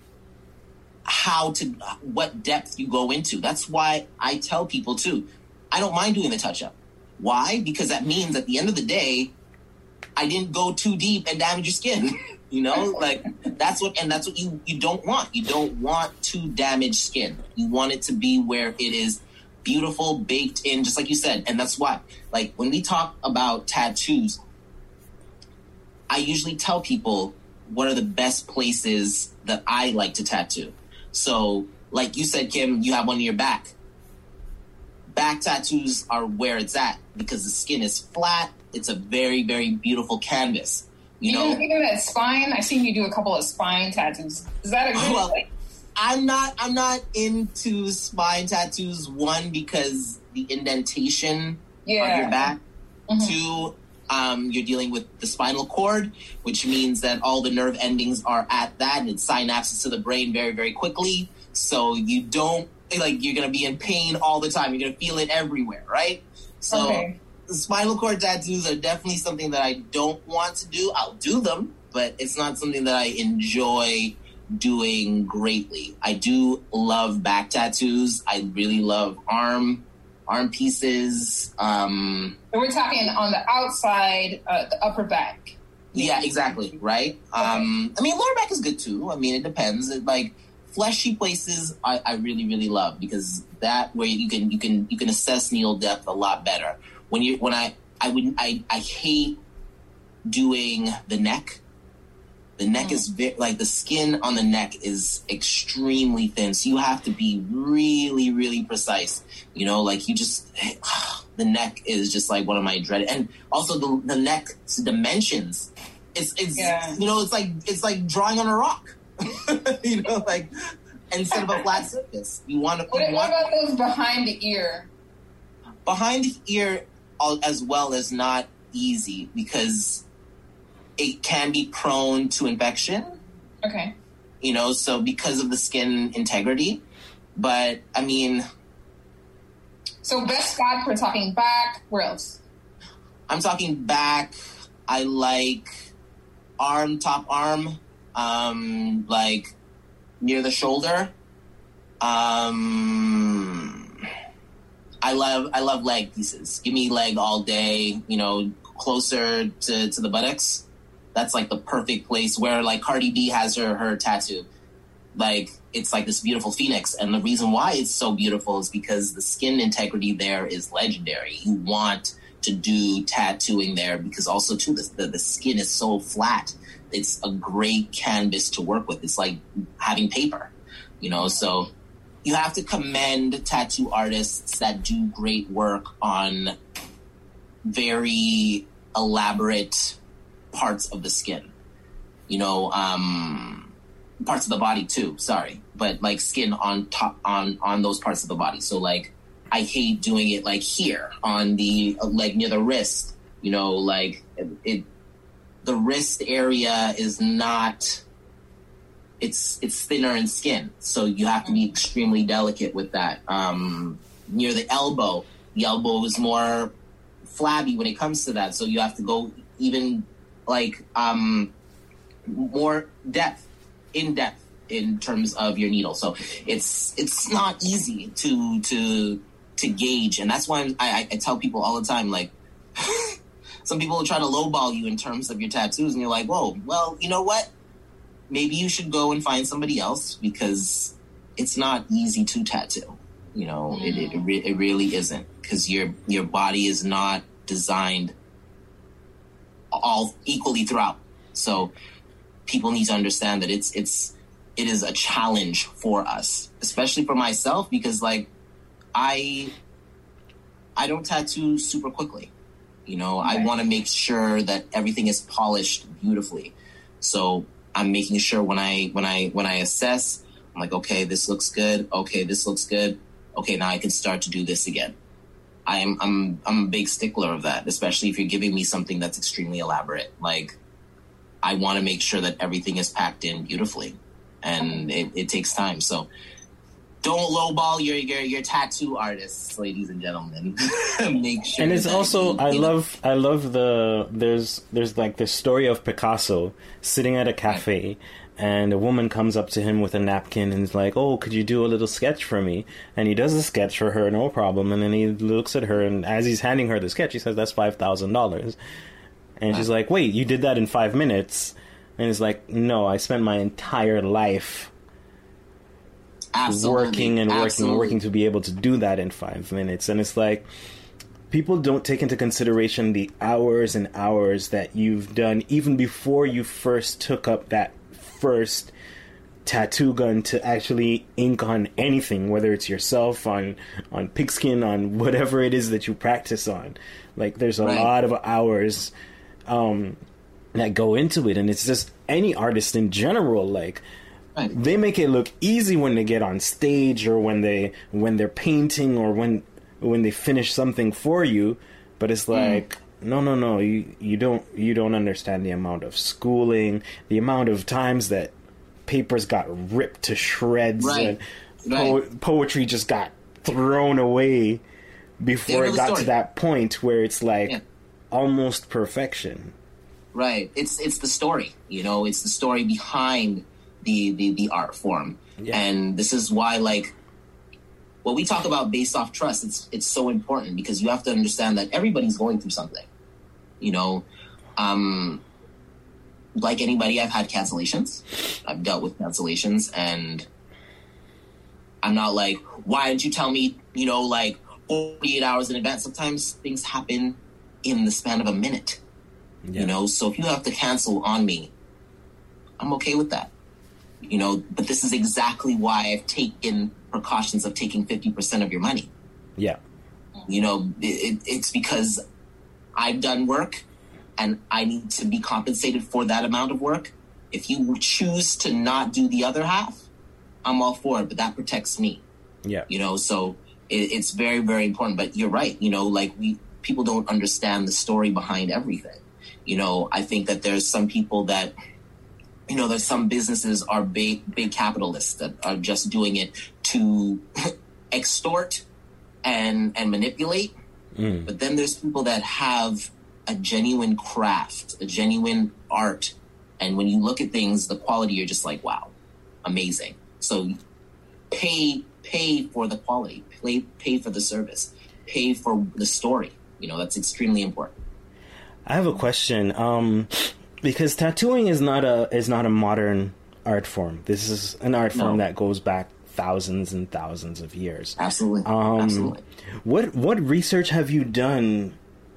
what depth you go into. That's why I tell people too, I don't mind doing the touch-up. Why? Because that means at the end of the day, I didn't go too deep and damage your skin. Like that's what you don't want. You don't want to damage skin. You want it to be where it is beautiful, baked in, just like you said. And that's why, like, when we talk about tattoos, I usually tell people what are the best places that I like to tattoo. So, like you said, Kim, you have one on your back. back tattoos are where it's at because the skin is flat. It's a very, very beautiful canvas. You know, even that spine. I've seen you do a couple of spine tattoos. Is that a good thing? I'm not into spine tattoos. One, because the indentation on your back. Two, you're dealing with the spinal cord, which means that all the nerve endings are at that, and it synapses to the brain very, very quickly. So you don't you're gonna be in pain all the time. You're gonna feel it everywhere, right? So the spinal cord tattoos are definitely something that I don't want to do. I'll do them, but it's not something that I enjoy doing greatly. I do love back tattoos. I really love arm pieces. So we're talking on the outside, the upper back. Yeah, exactly. Right. I mean, lower back is good too. I mean, it depends. Fleshy places I really, really love because that way you can assess needle depth a lot better. I hate doing the neck. The neck is the skin on the neck is extremely thin, so you have to be really, really precise. You know, the neck is just like one of my dreaded, and also the neck's dimensions. It's it's like drawing on a rock. You know, like instead of a flat surface, you want to. What about those behind the ear? Behind the ear, as well, is not easy because it can be prone to infection. Okay. You know, so because of the skin integrity. But, I mean... So best spot, we're talking back. Where else? I'm talking back. I like top arm, near the shoulder. I love leg pieces. Give me leg all day, you know, closer to the buttocks. That's like the perfect place where like Cardi B has her tattoo. Like it's like this beautiful phoenix. And the reason why it's so beautiful is because the skin integrity there is legendary. You want to do tattooing there because also too, the skin is so flat. It's a great canvas to work with. It's like having paper, you know, so you have to commend tattoo artists that do great work on very elaborate parts of the skin, you know, parts of the body too, sorry, but like skin on top, on those parts of the body. So like, I hate doing it like here on the, like near the wrist, you know, like the wrist area is not, it's thinner in skin. So you have to be extremely delicate with that. Near the elbow is more flabby when it comes to that. So you have to go even like more in depth in terms of your needle. So it's not easy to gauge, and that's why I tell people all the time, like some people will try to lowball you in terms of your tattoos, and you're like, whoa, well, you know what? Maybe you should go and find somebody else because it's not easy to tattoo. You know, it really isn't, because your body is not designed all equally throughout. So people need to understand that it is a challenge for us, especially for myself, because like I don't tattoo super quickly. You know, okay. I want to make sure that everything is polished beautifully. So I'm making sure when I assess, I'm like, okay, this looks good. Okay, this looks good. Okay, now I can start to do this again. I'm a big stickler of that, especially if you're giving me something that's extremely elaborate. Like, I want to make sure that everything is packed in beautifully, and it takes time. So don't lowball your tattoo artists, ladies and gentlemen. Make sure. And it's also, I love there's like the story of Picasso sitting at a cafe, and a woman comes up to him with a napkin and is like, oh, could you do a little sketch for me? And he does a sketch for her, no problem. And then he looks at her, and as he's handing her the sketch, he says, that's $5,000. And she's like, wait, you did that in 5 minutes? And he's like, no, I spent my entire life working to be able to do that in 5 minutes. And it's like, people don't take into consideration the hours and hours that you've done even before you first took up that first tattoo gun to actually ink on anything, whether it's yourself, on pigskin, on whatever it is that you practice on. Like, there's a lot of hours that go into it, and it's just any artist in general, like, they make it look easy when they get on stage, or when they're painting, or when they finish something for you, but it's like, no, you don't understand the amount of schooling, the amount of times that papers got ripped to shreds, and poetry just got thrown away before it got to that point where it's like almost perfection. Right. It's the story, it's the story behind the art form. Yeah. And this is why, like, when we talk about based off trust, it's so important, because you have to understand that everybody's going through something. Like anybody, I've had cancellations. I've dealt with cancellations, and I'm not like, why didn't you tell me, 48 hours in advance? Sometimes things happen in the span of a minute, so if you have to cancel on me, I'm okay with that, but this is exactly why I've taken precautions of taking 50% of your money. Yeah. It's because I've done work, and I need to be compensated for that amount of work. If you choose to not do the other half, I'm all for it, but that protects me. Yeah. So it's very, very important. But you're right. People don't understand the story behind everything. I think that there's some people that, there's some businesses are big capitalists that are just doing it to extort and manipulate. But then there's people that have a genuine craft, a genuine art. And when you look at things, the quality, you're just like, wow, amazing. So pay for the quality, pay for the service, pay for the story. That's extremely important. I have a question. Because tattooing is not a modern art form. This is an art form that goes back thousands and thousands of years. Absolutely. Absolutely. What research have you done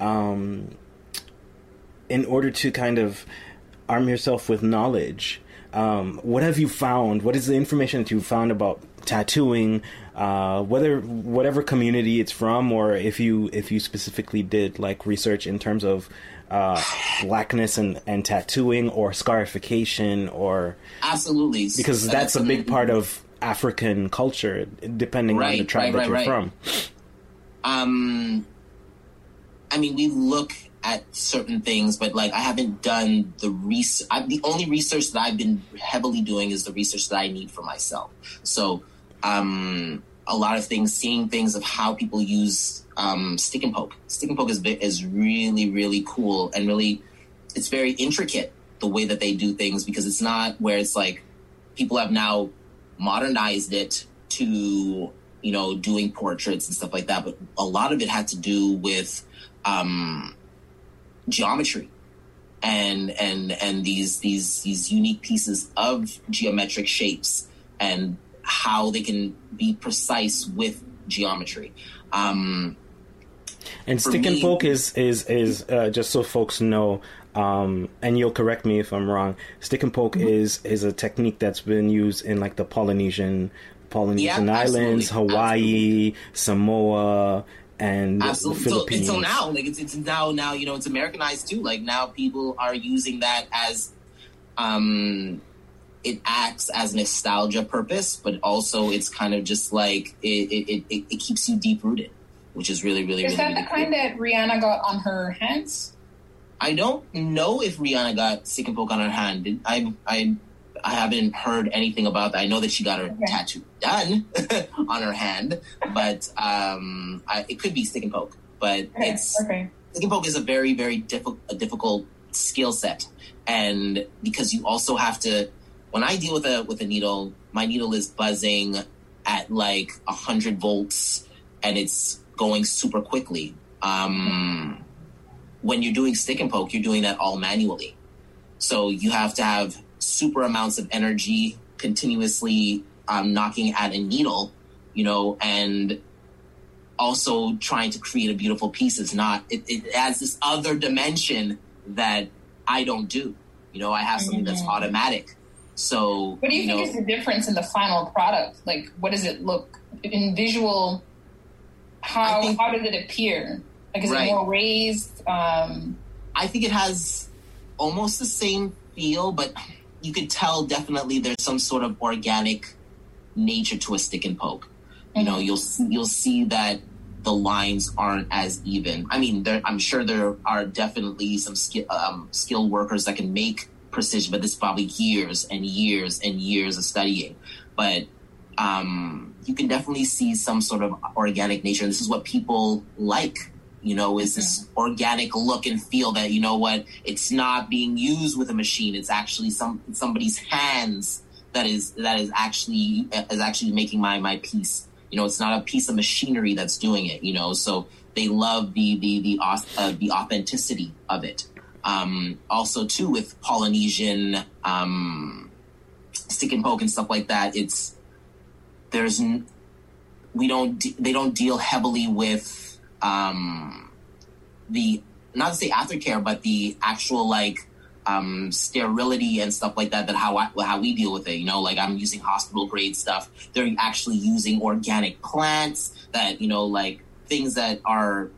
in order to kind of arm yourself with knowledge? What have you found? What is the information that you found about tattooing? Whatever community it's from, or if you specifically did like research in terms of blackness and tattooing, or scarification, or absolutely, because that's a big part of African culture, depending on the tribe that you're from. We look at certain things, but like I haven't done the research. The only research that I've been heavily doing is the research that I need for myself. So a lot of things, seeing things of how people use stick and poke. Stick and poke is really, really cool, and really, it's very intricate the way that they do things, because it's not where it's like people have now modernized it to, doing portraits and stuff like that. But a lot of it had to do with geometry and these unique pieces of geometric shapes, and how they can be precise with geometry. And stick and poke is just so folks know, and you'll correct me if I'm wrong, stick and poke is a technique that's been used in like the Polynesian islands, Hawaii, Samoa, and the Philippines. So now, like it's now it's Americanized too. Like now people are using that as it acts as nostalgia purpose, but also it's kind of just like it keeps you deep rooted, which is really, really, is really, that really the kind that Rihanna got on her hands? I don't know if Rihanna got stick and poke on her hand. I haven't heard anything about that. I know that she got her tattoo done on her hand, but it could be stick and poke. But stick and poke is a very, very difficult skill set, and because you also have to. When I deal with a needle, my needle is buzzing at like 100 volts, and it's going super quickly. When you're doing stick and poke, you're doing that all manually. So you have to have super amounts of energy continuously knocking at a needle, and also trying to create a beautiful piece. It adds this other dimension that I don't do. I have something that's automatic. So what do you think is the difference in the final product? Like, what does it look in visual? How did it appear? Like, is it more raised? I think it has almost the same feel, but you could tell definitely there's some sort of organic nature to a stick and poke. You know, you'll see that the lines aren't as even. I mean, I'm sure there are definitely some skilled workers that can make precision, but this is probably years and years and years of studying. But you can definitely see some sort of organic nature. And this is what people like, you know, is this organic look and feel that, you know what, it's not being used with a machine. It's actually somebody's hands that is actually making my piece. You know, it's not a piece of machinery that's doing it, you know, so they love the authenticity of it. Also, too, with Polynesian stick and poke and stuff like that, they don't deal heavily with the, not to say aftercare, but the actual like sterility and stuff like that how we deal with it. You know, like I'm using hospital grade stuff. They're actually using organic plants that, you know, like things that are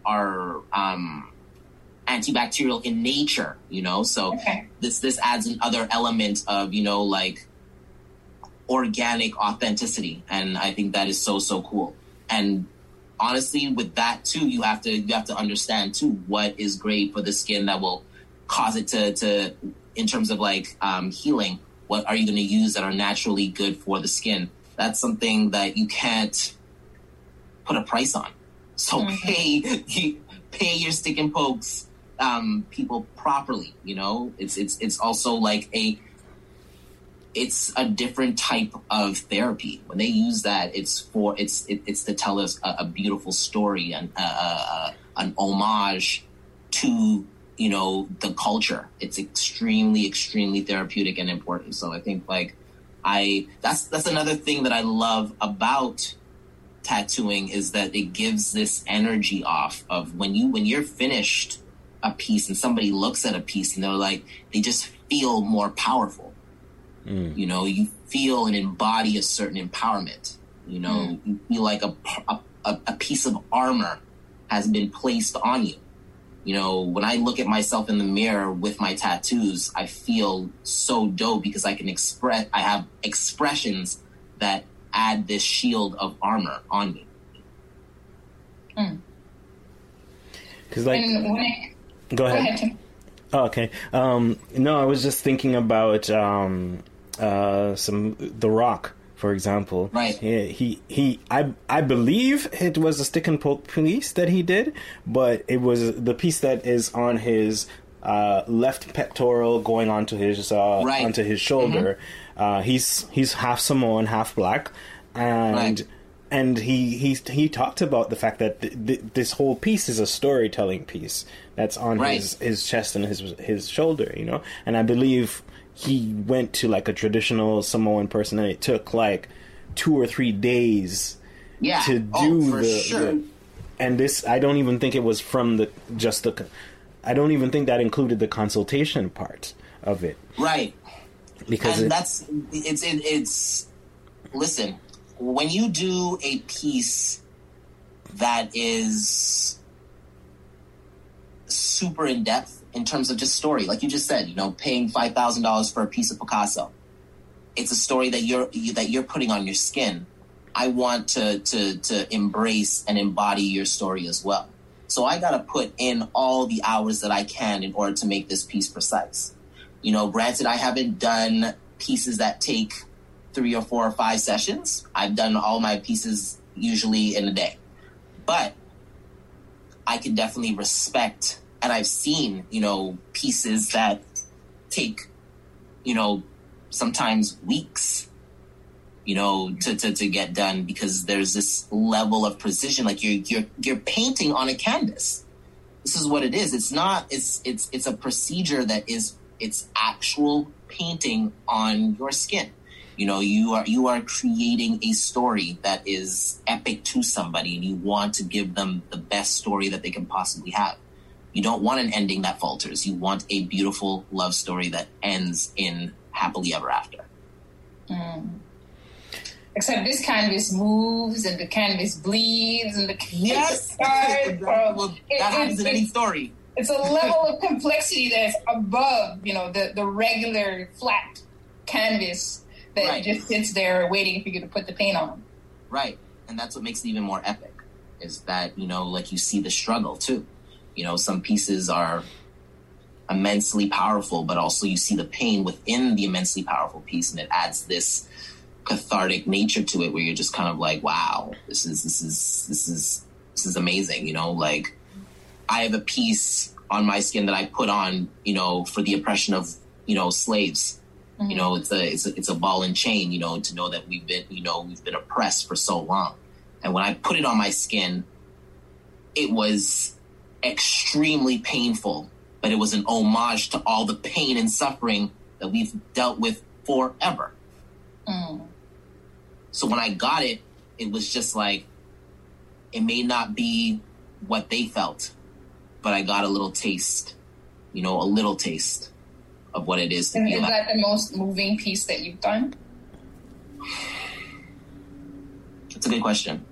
antibacterial in nature, you know. So this adds another element of, you know, like organic authenticity, and I think that is so cool. And honestly, with that too, you have to understand too what is great for the skin that will cause it to in terms of like healing. What are you going to use that are naturally good for the skin? That's something that you can't put a price on. So pay your stick and pokes people properly. You know, it's also like it's a different type of therapy. When they use that, it's to tell us a beautiful story and an homage to, you know, the culture. It's extremely, extremely therapeutic and important. So I think like that's another thing that I love about tattooing, is that it gives this energy off of when you're finished a piece and somebody looks at a piece and they're like, they just feel more powerful. You know, you feel and embody a certain empowerment. You know, you feel like a piece of armor has been placed on you. You know, when I look at myself in the mirror with my tattoos, I feel so dope because I have expressions that add this shield of armor on me. Because like, go ahead. Tim. Oh, okay. No, I was just thinking about The Rock, for example. Right. I believe it was a stick and poke piece that he did, but it was the piece that is on his left pectoral going onto his shoulder. He's half Samoan, half black, and he talked about the fact that this whole piece is a storytelling piece that's on his chest and his shoulder, you know. And I believe he went to like a traditional Samoan person, and it took like 2 or 3 days to do and this, I don't even think it was from I don't even think that included the consultation part of it. Right. Because it's listen, when you do a piece that is super in depth in terms of just story, like you just said, you know, paying $5,000 for a piece of Picasso, it's a story that you're putting on your skin. I want to embrace and embody your story as well. So I got to put in all the hours that I can in order to make this piece precise. You know, granted, I haven't done pieces that take 3 or 4 or 5 sessions. I've done all my pieces usually in a day. But I can definitely respect, and I've seen, you know, pieces that take, you know, sometimes weeks, you know, to get done, because there's this level of precision. Like you're painting on a canvas. This is what it is. It's not, it's a procedure that is, it's actual painting on your skin. You know, you are creating a story that is epic to somebody, and you want to give them the best story that they can possibly have. You don't want an ending that falters. You want a beautiful love story that ends in happily ever after. Except this canvas moves and the canvas bleeds and the canvas Exactly. Well, that happens in any story. It's a level of complexity that's above, the regular flat canvas that just sits there waiting for you to put the paint on. Right. And that's what makes it even more epic, is that, like you see the struggle too. Some pieces are immensely powerful, but also you see the pain within the immensely powerful piece, and it adds this cathartic nature to it where you're just kind of like, wow, this is amazing. Like I have a piece on my skin that I put on, for the oppression of, slaves. It's a ball and chain, to know that we've been oppressed for so long. And when I put it on my skin, it was extremely painful, but it was an homage to all the pain and suffering that we've dealt with forever. So when I got it, it was just like, it may not be what they felt, but I got a little taste, of what it is to feel. Is that the most moving piece that you've done? That's a good question.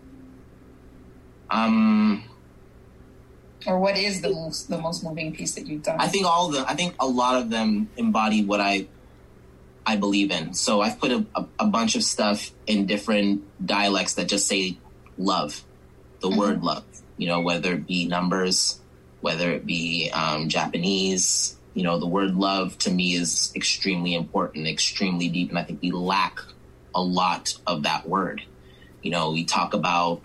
Or what is the most moving piece that you've done? I think a lot of them embody what I believe in. So I've put a bunch of stuff in different dialects that just say love, the word love, whether it be numbers, whether it be Japanese, the word love to me is extremely important, extremely deep. And I think we lack a lot of that word. We talk about,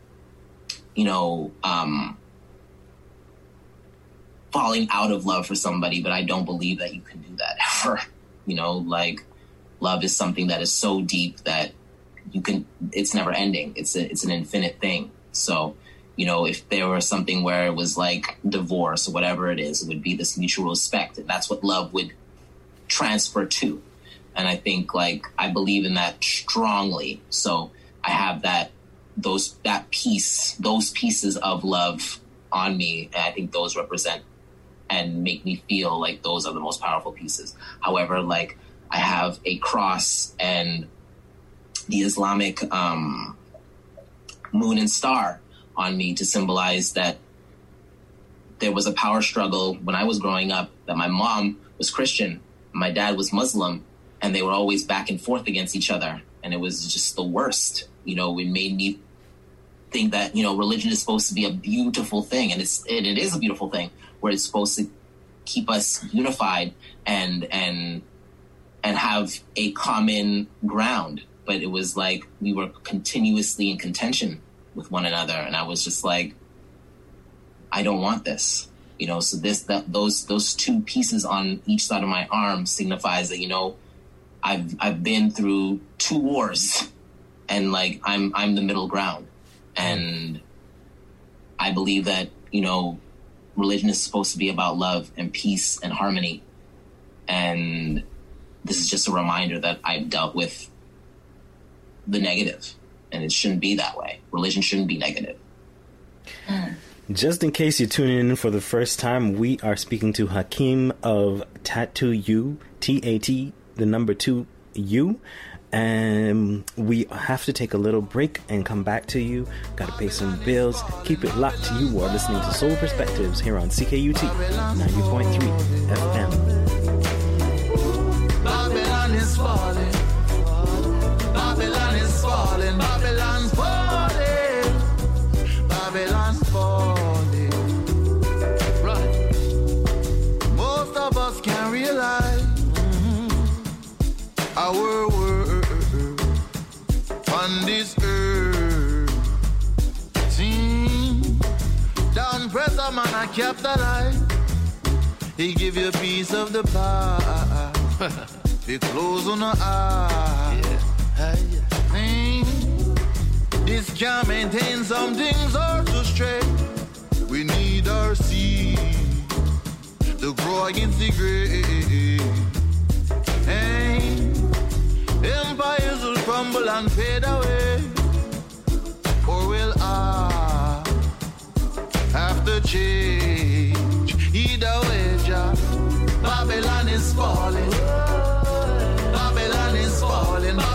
falling out of love for somebody, but I don't believe that you can do that ever. Like love is something that is so deep that it's never ending. It's an infinite thing. So, if there were something where it was like divorce or whatever it is, it would be this mutual respect. And that's what love would transfer to. And I think I believe in that strongly. So I have those pieces of love on me. And I think those represent and make me feel like those are the most powerful pieces. However, I have a cross and the Islamic moon and star on me to symbolize that there was a power struggle when I was growing up, that my mom was Christian, my dad was Muslim, and they were always back and forth against each other. And it was just the worst. It made me think that, religion is supposed to be a beautiful thing. And it is a beautiful thing, where it's supposed to keep us unified and have a common ground. But it was like we were continuously in contention with one another. And I was just like, I don't want this. So those two pieces on each side of my arm signifies that, I've been through 2 wars, and I'm the middle ground. And I believe that, religion is supposed to be about love and peace and harmony. And this is just a reminder that I've dealt with the negative, and it shouldn't be that way. Religion shouldn't be negative. Just in case you're tuning in for the first time, we are speaking to Hakeem of Tattoo You, TAT, the number 2 U. And we have to take a little break and come back to you. Gotta pay some bills. Keep it locked. You are listening to Soul Perspectives here on CKUT 90.3 FM. Babylon is falling. Babylon is falling. Babylon falling. Babylon falling. Right. Most of us can't realize our world on this earth. See, down press a man a capitalize. He give you a piece of the pie. He close on the eye. See, this can't maintain, some things are too straight. We need our seed to grow against the grave. Hey, empires will crumble and fade away, or will I have to change? Either way, Jah, Babylon is falling. Babylon is falling.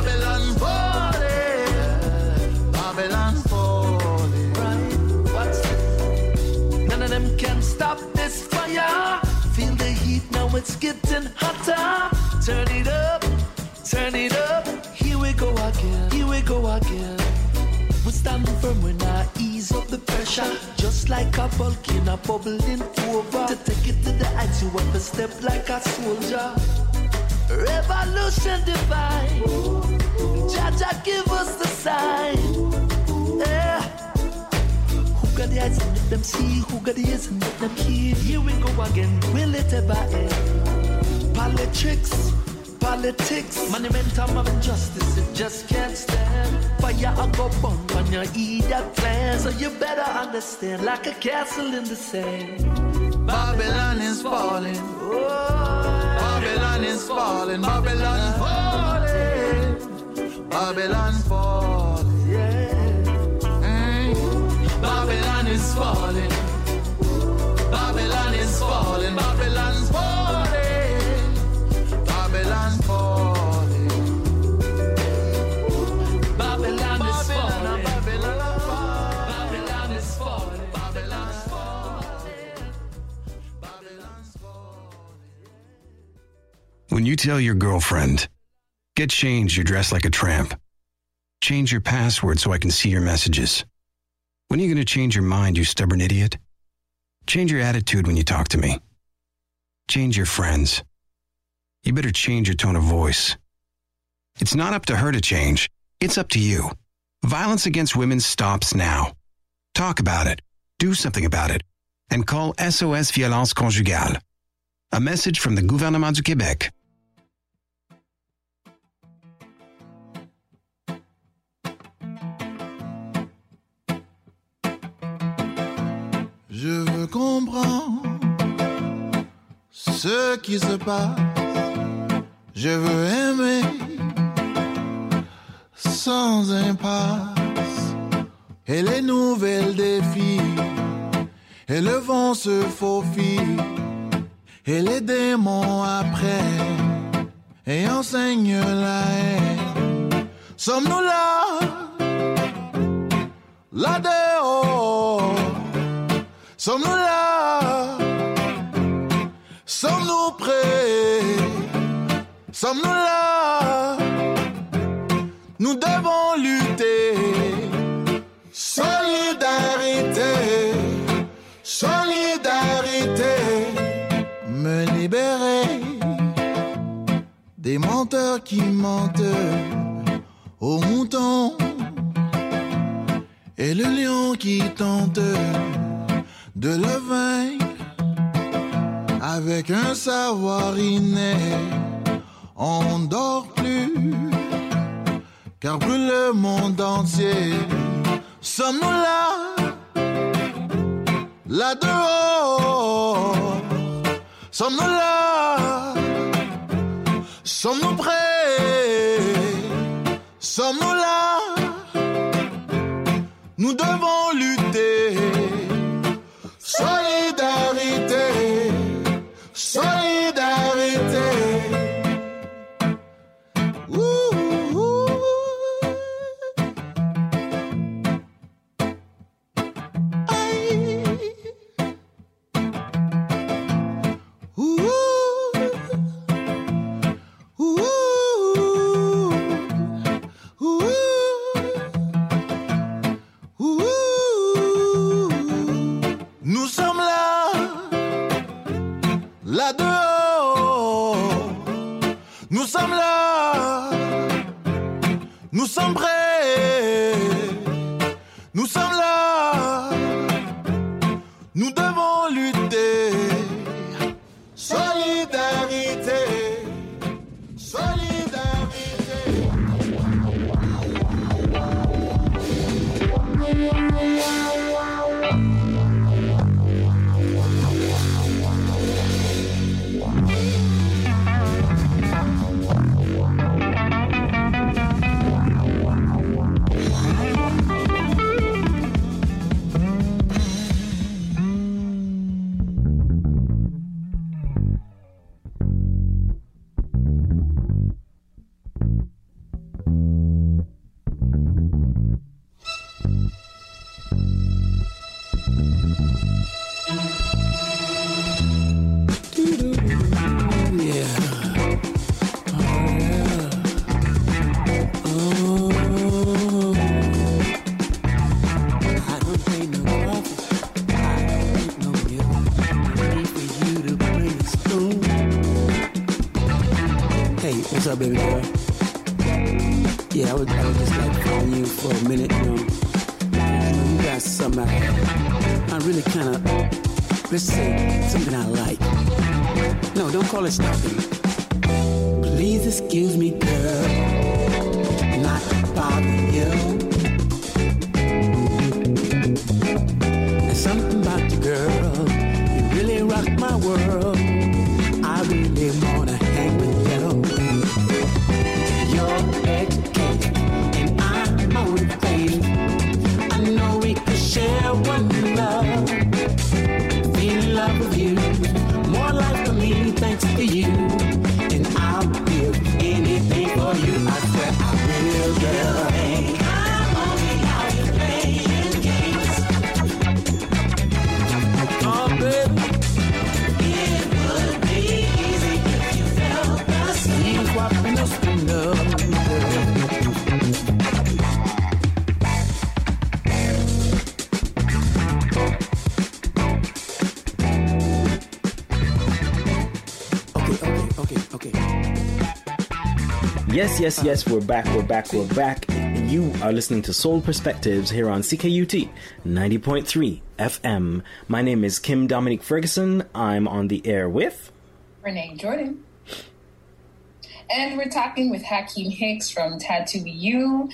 Babylon's falling. Right, what's this? None of them can stop this fire. Feel the heat, now it's getting hotter. Turn it up, turn it up. Here we go again, here we go again. We stand firm when I ease up the pressure. Just like a volcano bubbling over. To take it to the heights, you have to step like a soldier. Revolution divine. Jaja give us the sign. Yeah. Who got the eyes and let them see? Who got the ears and let them hear? Here we go again, will it ever end? Politics, politics, monumentum of injustice, it just can't stand. Fire I go burn when you eat that plan. So you better understand, like a castle in the sand. Babylon is falling. Babylon is falling. Babylon is falling. Babylon falling. Yeah. Babylon is falling. Babylon is falling. Babylon's falling. Babylon falling. Babylon is falling. Babylon is falling. Babylon's falling. Babylon's falling. When you tell your girlfriend, get changed, you're dressed like a tramp. Change your password so I can see your messages. When are you going to change your mind, you stubborn idiot? Change your attitude when you talk to me. Change your friends. You better change your tone of voice. It's not up to her to change. It's up to you. Violence against women stops now. Talk about it. Do something about it. And call SOS Violence Conjugale. A message from the Gouvernement du Québec. Je veux comprendre ce qui se passe. Je veux aimer sans impasse. Et les nouvelles défis, et le vent se faufile, et les démons apprennent et enseignent la haine. Sommes-nous là, là dehors? Sommes-nous là? Sommes-nous prêts? Sommes-nous là? Nous devons lutter. Solidarité, solidarité. Me libérer des menteurs qui mentent aux moutons et le lion qui tente de le vaincre avec un savoir inné. On ne dort plus car brûle le monde entier. Sommes-nous là, là dehors? Sommes-nous là? Sommes-nous prêts? Sommes-nous là? Nous devons lutter. Solidarité, solidarité. Nous sommes là, là dehors. Nous sommes là, nous sommes prêts. Nous sommes là, nous devons lutter. Solidarité, solidarité. up, baby girl? Yeah, I would just like to call you for a minute, you know, you got something I really kind of, let's say, something I like. No, don't call it stalking. Please excuse me, girl, not to bother you. There's something about you, girl, you really rock my world. I really wanna hang with you. You're educated and I'm motivated. I know we could share one love. Feel in love with you. More life for me thanks to you. And I'll give anything for you. I swear I will, girl. Hey, I'm only out here playing games. Oh, baby. It would be easy if you felt the same. Walking the window. Yes, we're back. You are listening to Soul Perspectives here on CKUT 90.3 FM. My name is Kim Dominique Ferguson. I'm on the air with Renee Jordan. And we're talking with Hakeem Hicks from Tattoo You.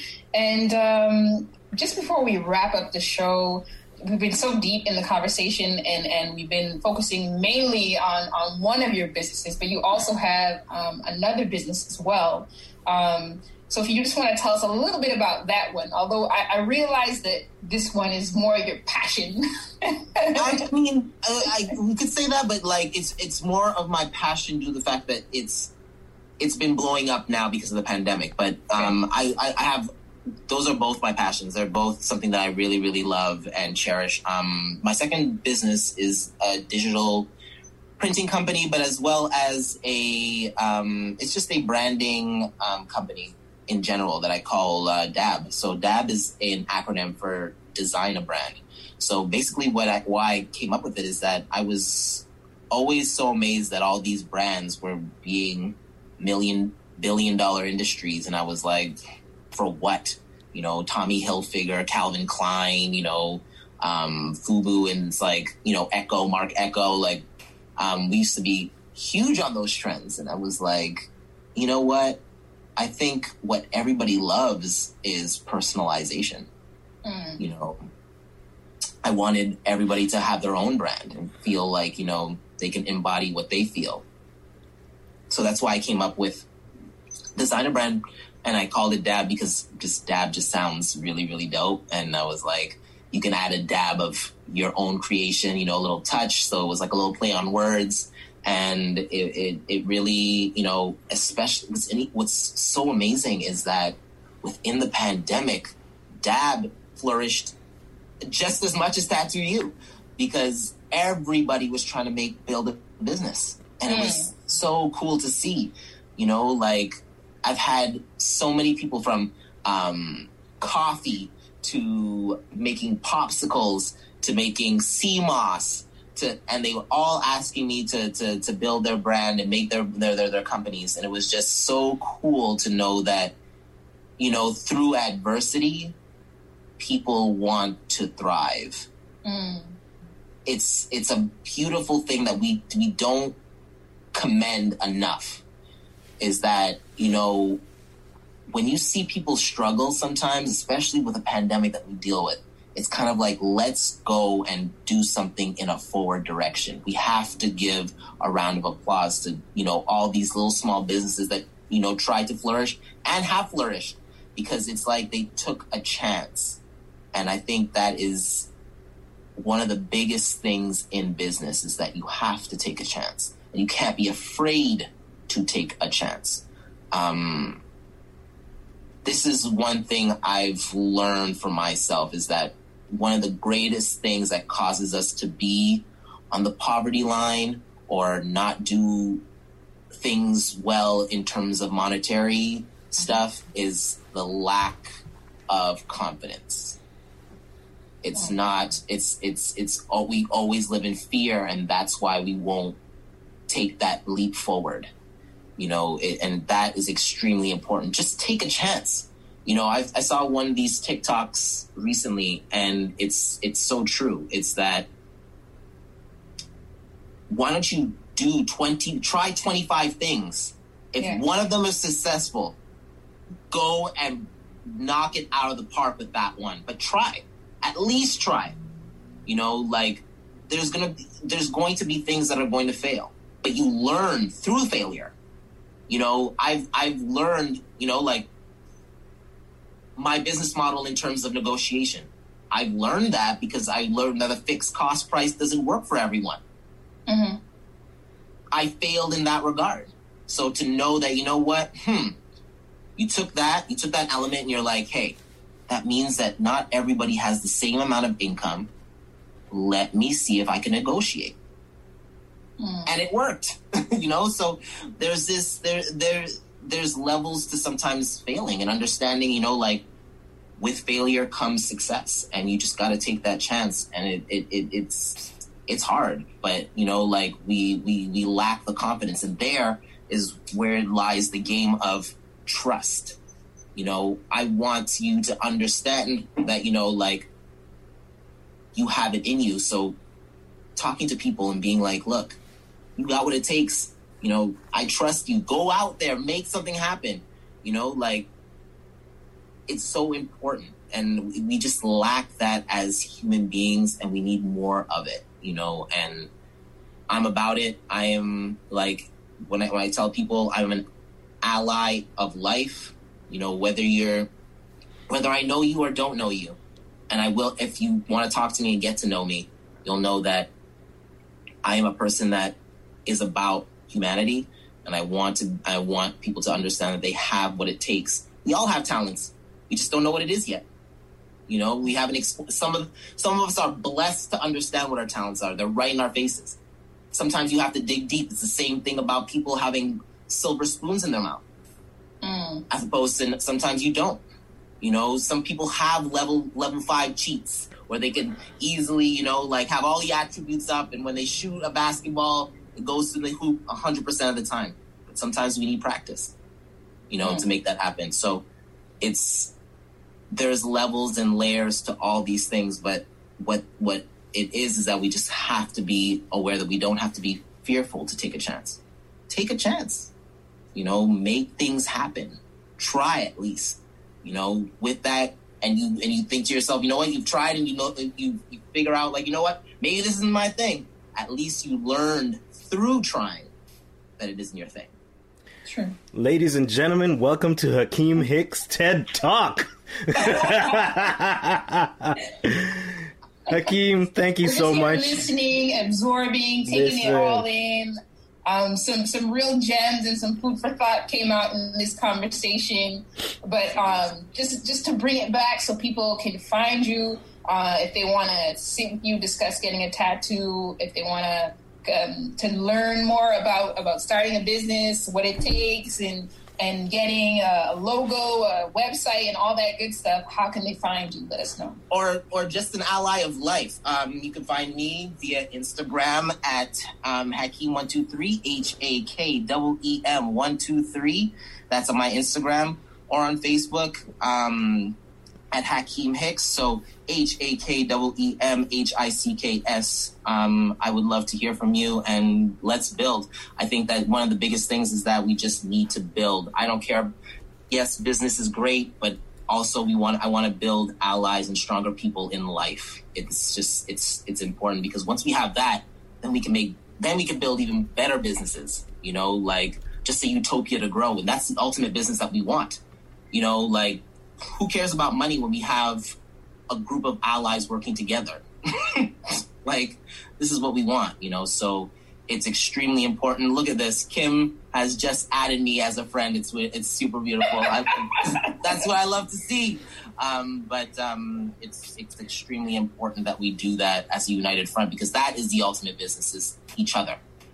And just before we wrap up the show, we've been so deep in the conversation and we've been focusing mainly on one of your businesses, but you also have another business as well. So if you just want to tell us a little bit about that one, although I realize that this one is more your passion. I mean, we could say that, but like it's more of my passion due to the fact that it's been blowing up now because of the pandemic. But I have, those are both my passions. They're both something that I really, really love and cherish. My second business is a digital printing company, but as well as it's just a branding company in general that I call DAB. So DAB is an acronym for Design a Brand. So basically why I came up with it is that I was always so amazed that all these brands were being billion-dollar industries, and I was like, for what? You know, Tommy Hilfiger, Calvin Klein, you know, FUBU, and it's like, you know, Marc Ecko, like, we used to be huge on those trends. And I was like, you know what? I think what everybody loves is personalization. You know, I wanted everybody to have their own brand and feel like, you know, they can embody what they feel. So that's why I came up with Design a Brand, and I called it DAB because DAB just sounds really, really dope. And I was like, you can add a dab of your own creation, you know, a little touch. So it was like a little play on words. And it really, you know, especially what's so amazing is that within the pandemic, DAB flourished just as much as Tattoo You, because everybody was trying to build a business. And it was so cool to see, you know, like I've had so many people from coffee to making popsicles to making sea moss and they were all asking me to build their brand and make their companies. And it was just so cool to know that, you know, through adversity, people want to thrive. It's a beautiful thing that we don't commend enough, is that, you know, when you see people struggle sometimes, especially with a pandemic that we deal with, it's kind of like, let's go and do something in a forward direction. We have to give a round of applause to, you know, all these little small businesses that, you know, tried to flourish and have flourished, because it's like they took a chance. And I think that is one of the biggest things in business, is that you have to take a chance and you can't be afraid to take a chance. This is one thing I've learned for myself, is that one of the greatest things that causes us to be on the poverty line or not do things well in terms of monetary stuff is the lack of confidence. It's not, we always live in fear, and that's why we won't take that leap forward. and that is extremely important. Just take a chance. I saw one of these TikToks recently, and it's so true. It's that, why don't you try 25 things. If one of them is successful, go and knock it out of the park with that one. But try. At least try. There's going to be things that are going to fail. But you learn through failure. I've learned, my business model in terms of negotiation. I've learned that because I learned that a fixed cost price doesn't work for everyone. Mm-hmm. I failed in that regard. So to know that, you took that element and you're like, hey, that means that not everybody has the same amount of income. Let me see if I can negotiate. And it worked, so there's levels to sometimes failing and understanding, with failure comes success, and you just got to take that chance. And it's hard, but we lack the confidence, and there is where lies the game of trust. I want you to understand that, you have it in you. So talking to people and being like, look, you got what it takes. I trust you. Go out there, make something happen. It's so important. And we just lack that as human beings, and we need more of it, and I'm about it. I am when I tell people I'm an ally of life, whether I know you or don't know you. And I will, if you want to talk to me and get to know me, you'll know that I am a person that is about humanity, and I want people to understand that they have what it takes. We all have talents. We just don't know what it is yet. We haven't. Some of us are blessed to understand what our talents are. They're right in our faces. Sometimes you have to dig deep. It's the same thing about people having silver spoons in their mouth, as opposed to sometimes you don't. Some people have level 5 cheats where they can easily, have all the attributes up, and when they shoot a basketball, it goes through the hoop 100% of the time. But sometimes we need practice, to make that happen. So there's levels and layers to all these things, but what it is that we just have to be aware that we don't have to be fearful to take a chance. Take a chance, make things happen. Try at least, with that. And you think to yourself, you've tried, and you figure out, maybe this isn't my thing. At least you learned through trying that it isn't your thing. True. Ladies and gentlemen, welcome to Hakeem Hicks TED Talk. Hakeem, thank you so much. Listening, absorbing, taking it all in. Some real gems and some food for thought came out in this conversation. But just to bring it back so people can find you, if they want to sit with you, discuss getting a tattoo, if they want to learn more about starting a business, what it takes, and getting a logo, a website, and all that good stuff, how can they find you? Let us know. Or just an ally of life. You can find me via Instagram at Hakeem123, HAKEEM123. That's on my Instagram. Or on Facebook at Hakeem Hicks. So HAKEEMHICKS. I would love to hear from you, and let's build. I think that one of the biggest things is that we just need to build. I don't care. Yes, business is great, but also I want to build allies and stronger people in life. It's important, because once we have that, then we can build even better businesses, just a utopia to grow. And that's the ultimate business that we want. Who cares about money when we have a group of allies working together? This is what we want, so it's extremely important. Look at this. Kim has just added me as a friend. It's super beautiful. That's what I love to see. But it's extremely important that we do that as a united front, because that is the ultimate business, is each other.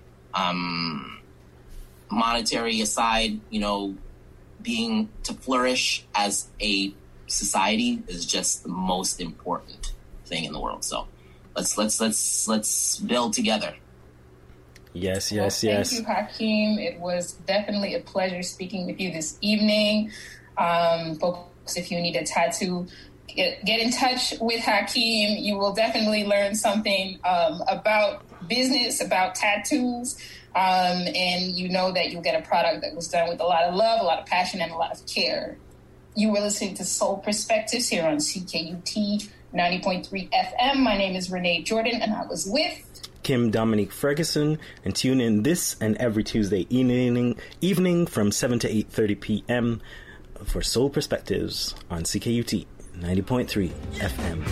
Monetary aside, being to flourish as a society is just the most important thing in the world. So let's build together. Yes. Thank you, Hakeem. It was definitely a pleasure speaking with you this evening. Folks, if you need a tattoo, get in touch with Hakeem. You will definitely learn something about business, about tattoos, and you know that you'll get a product that was done with a lot of love, a lot of passion, and a lot of care. You were listening to Soul Perspectives here on CKUT 90.3 FM. My name is Renee Jordan, and I was with Kim Dominique Ferguson, and tune in this and every Tuesday evening from 7 to 8:30 p.m. for Soul Perspectives on CKUT 90.3 FM.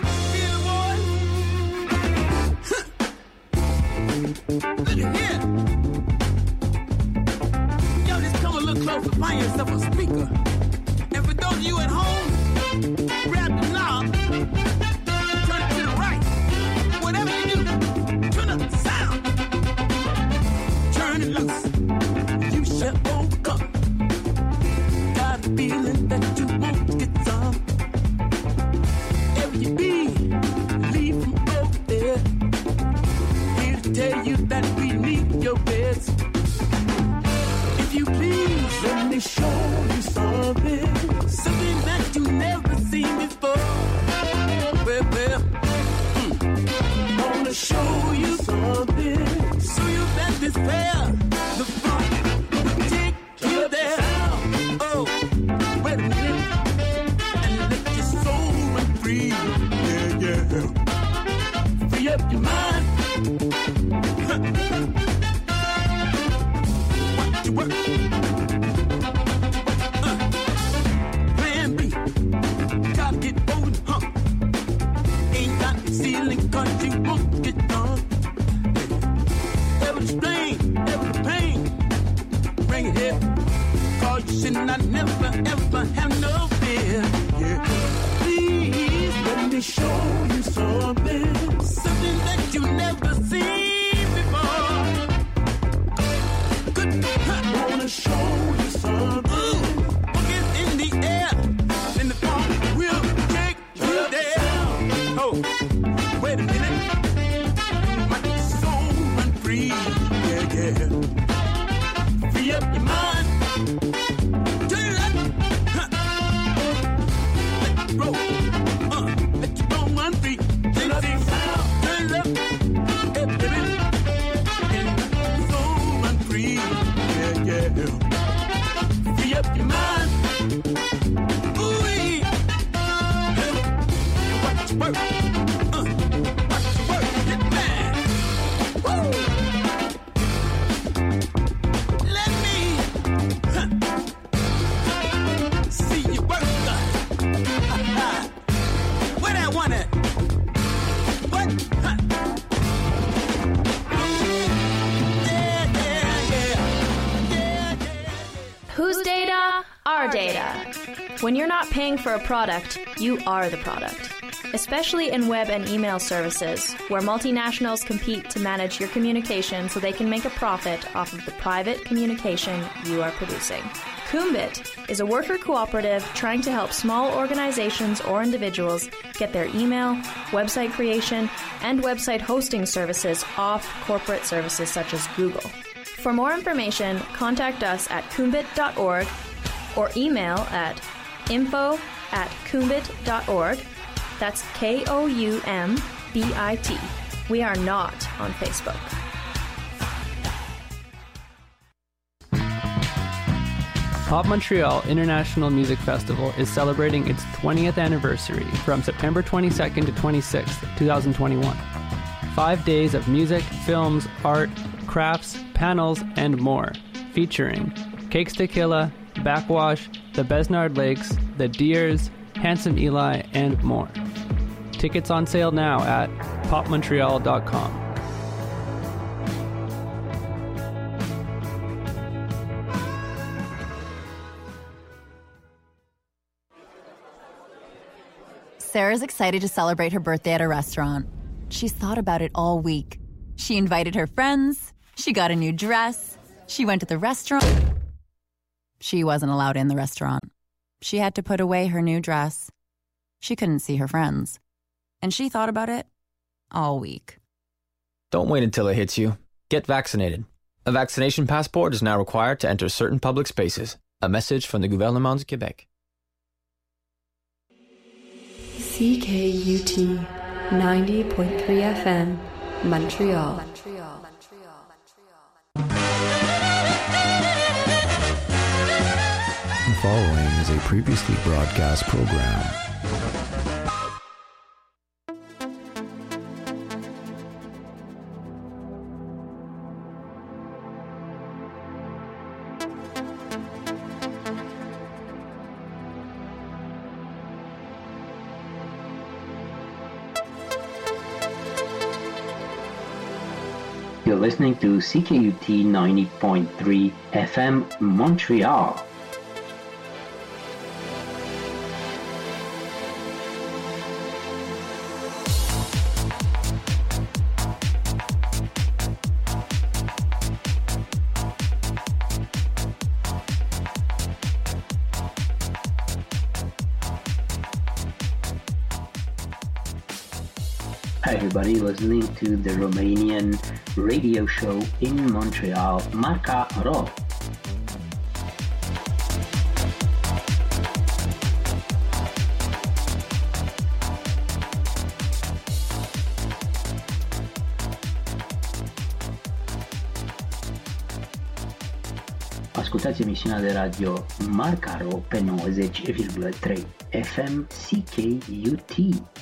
Look at here. Yo, just come a little closer, find yourself a speaker. And for those of you at home, grab the knob, turn it to the right. Whatever you do, turn up the sound. Turn it loose. You shall overcome. Got a feeling that you won't get some. Wherever you be, leave from over there. Here to tell you that we need your best. If you please, let me show you something. Something that you never seen before. Well, wanna show you something. Show you that this fair, the fun will take you there. Oh, wait a minute, and let your soul run free. Yeah. Free up your mind. What you work? Plan B. Gotta get over the hump. Ain't got the ceiling 'cause you won't get done. Ever the strain, ever the pain. Bring it here. 'Cause you should not never ever have no fear. Yeah. Please let me show you something. Something that you never seen before. Good. Wanna show you something. It's in the air. And the phone will take you there. Oh, wait a minute. My soul run free. Yeah. Free up your mind. Turn it up. Let it roll. Let your soul run free. Turn up the sound. Turn it up. Hey, baby. And your soul run free. Yeah. Free up your mind. Ooh-wee. Watch your work. Watch your work. Get mad. Woo. Let me see you work. Where that one at? What? Whose data? Our data. When you're not paying for a product, you are the product. Especially in web and email services, where multinationals compete to manage your communication so they can make a profit off of the private communication you are producing. Kumbit is a worker cooperative trying to help small organizations or individuals get their email, website creation, and website hosting services off corporate services such as Google. For more information, contact us at kumbit.org or email at info@kumbit.org. That's KOUMBIT. We are not on Facebook. Pop Montreal International Music Festival is celebrating its 20th anniversary from September 22nd to 26th, 2021. 5 days of music, films, art, crafts, panels, and more, featuring Cakes Tequila, Backwash, the Besnard Lakes, the Deers, Handsome Eli, and more. Tickets on sale now at popmontreal.com. Sarah's excited to celebrate her birthday at a restaurant. She's thought about it all week. She invited her friends. She got a new dress. She went to the restaurant. She wasn't allowed in the restaurant. She had to put away her new dress. She couldn't see her friends. And she thought about it all week. Don't wait until it hits you. Get vaccinated. A vaccination passport is now required to enter certain public spaces. A message from the Gouvernement du Québec. CKUT 90.3 FM, Montreal. The following is a previously broadcast program. You're listening to CKUT 90.3 FM Montreal. Hi everybody, listening to the Romanian radio show in Montreal, Marca Ro. Ascultați emisiunea de radio Marca Ro pe 90,3 FM CKUT.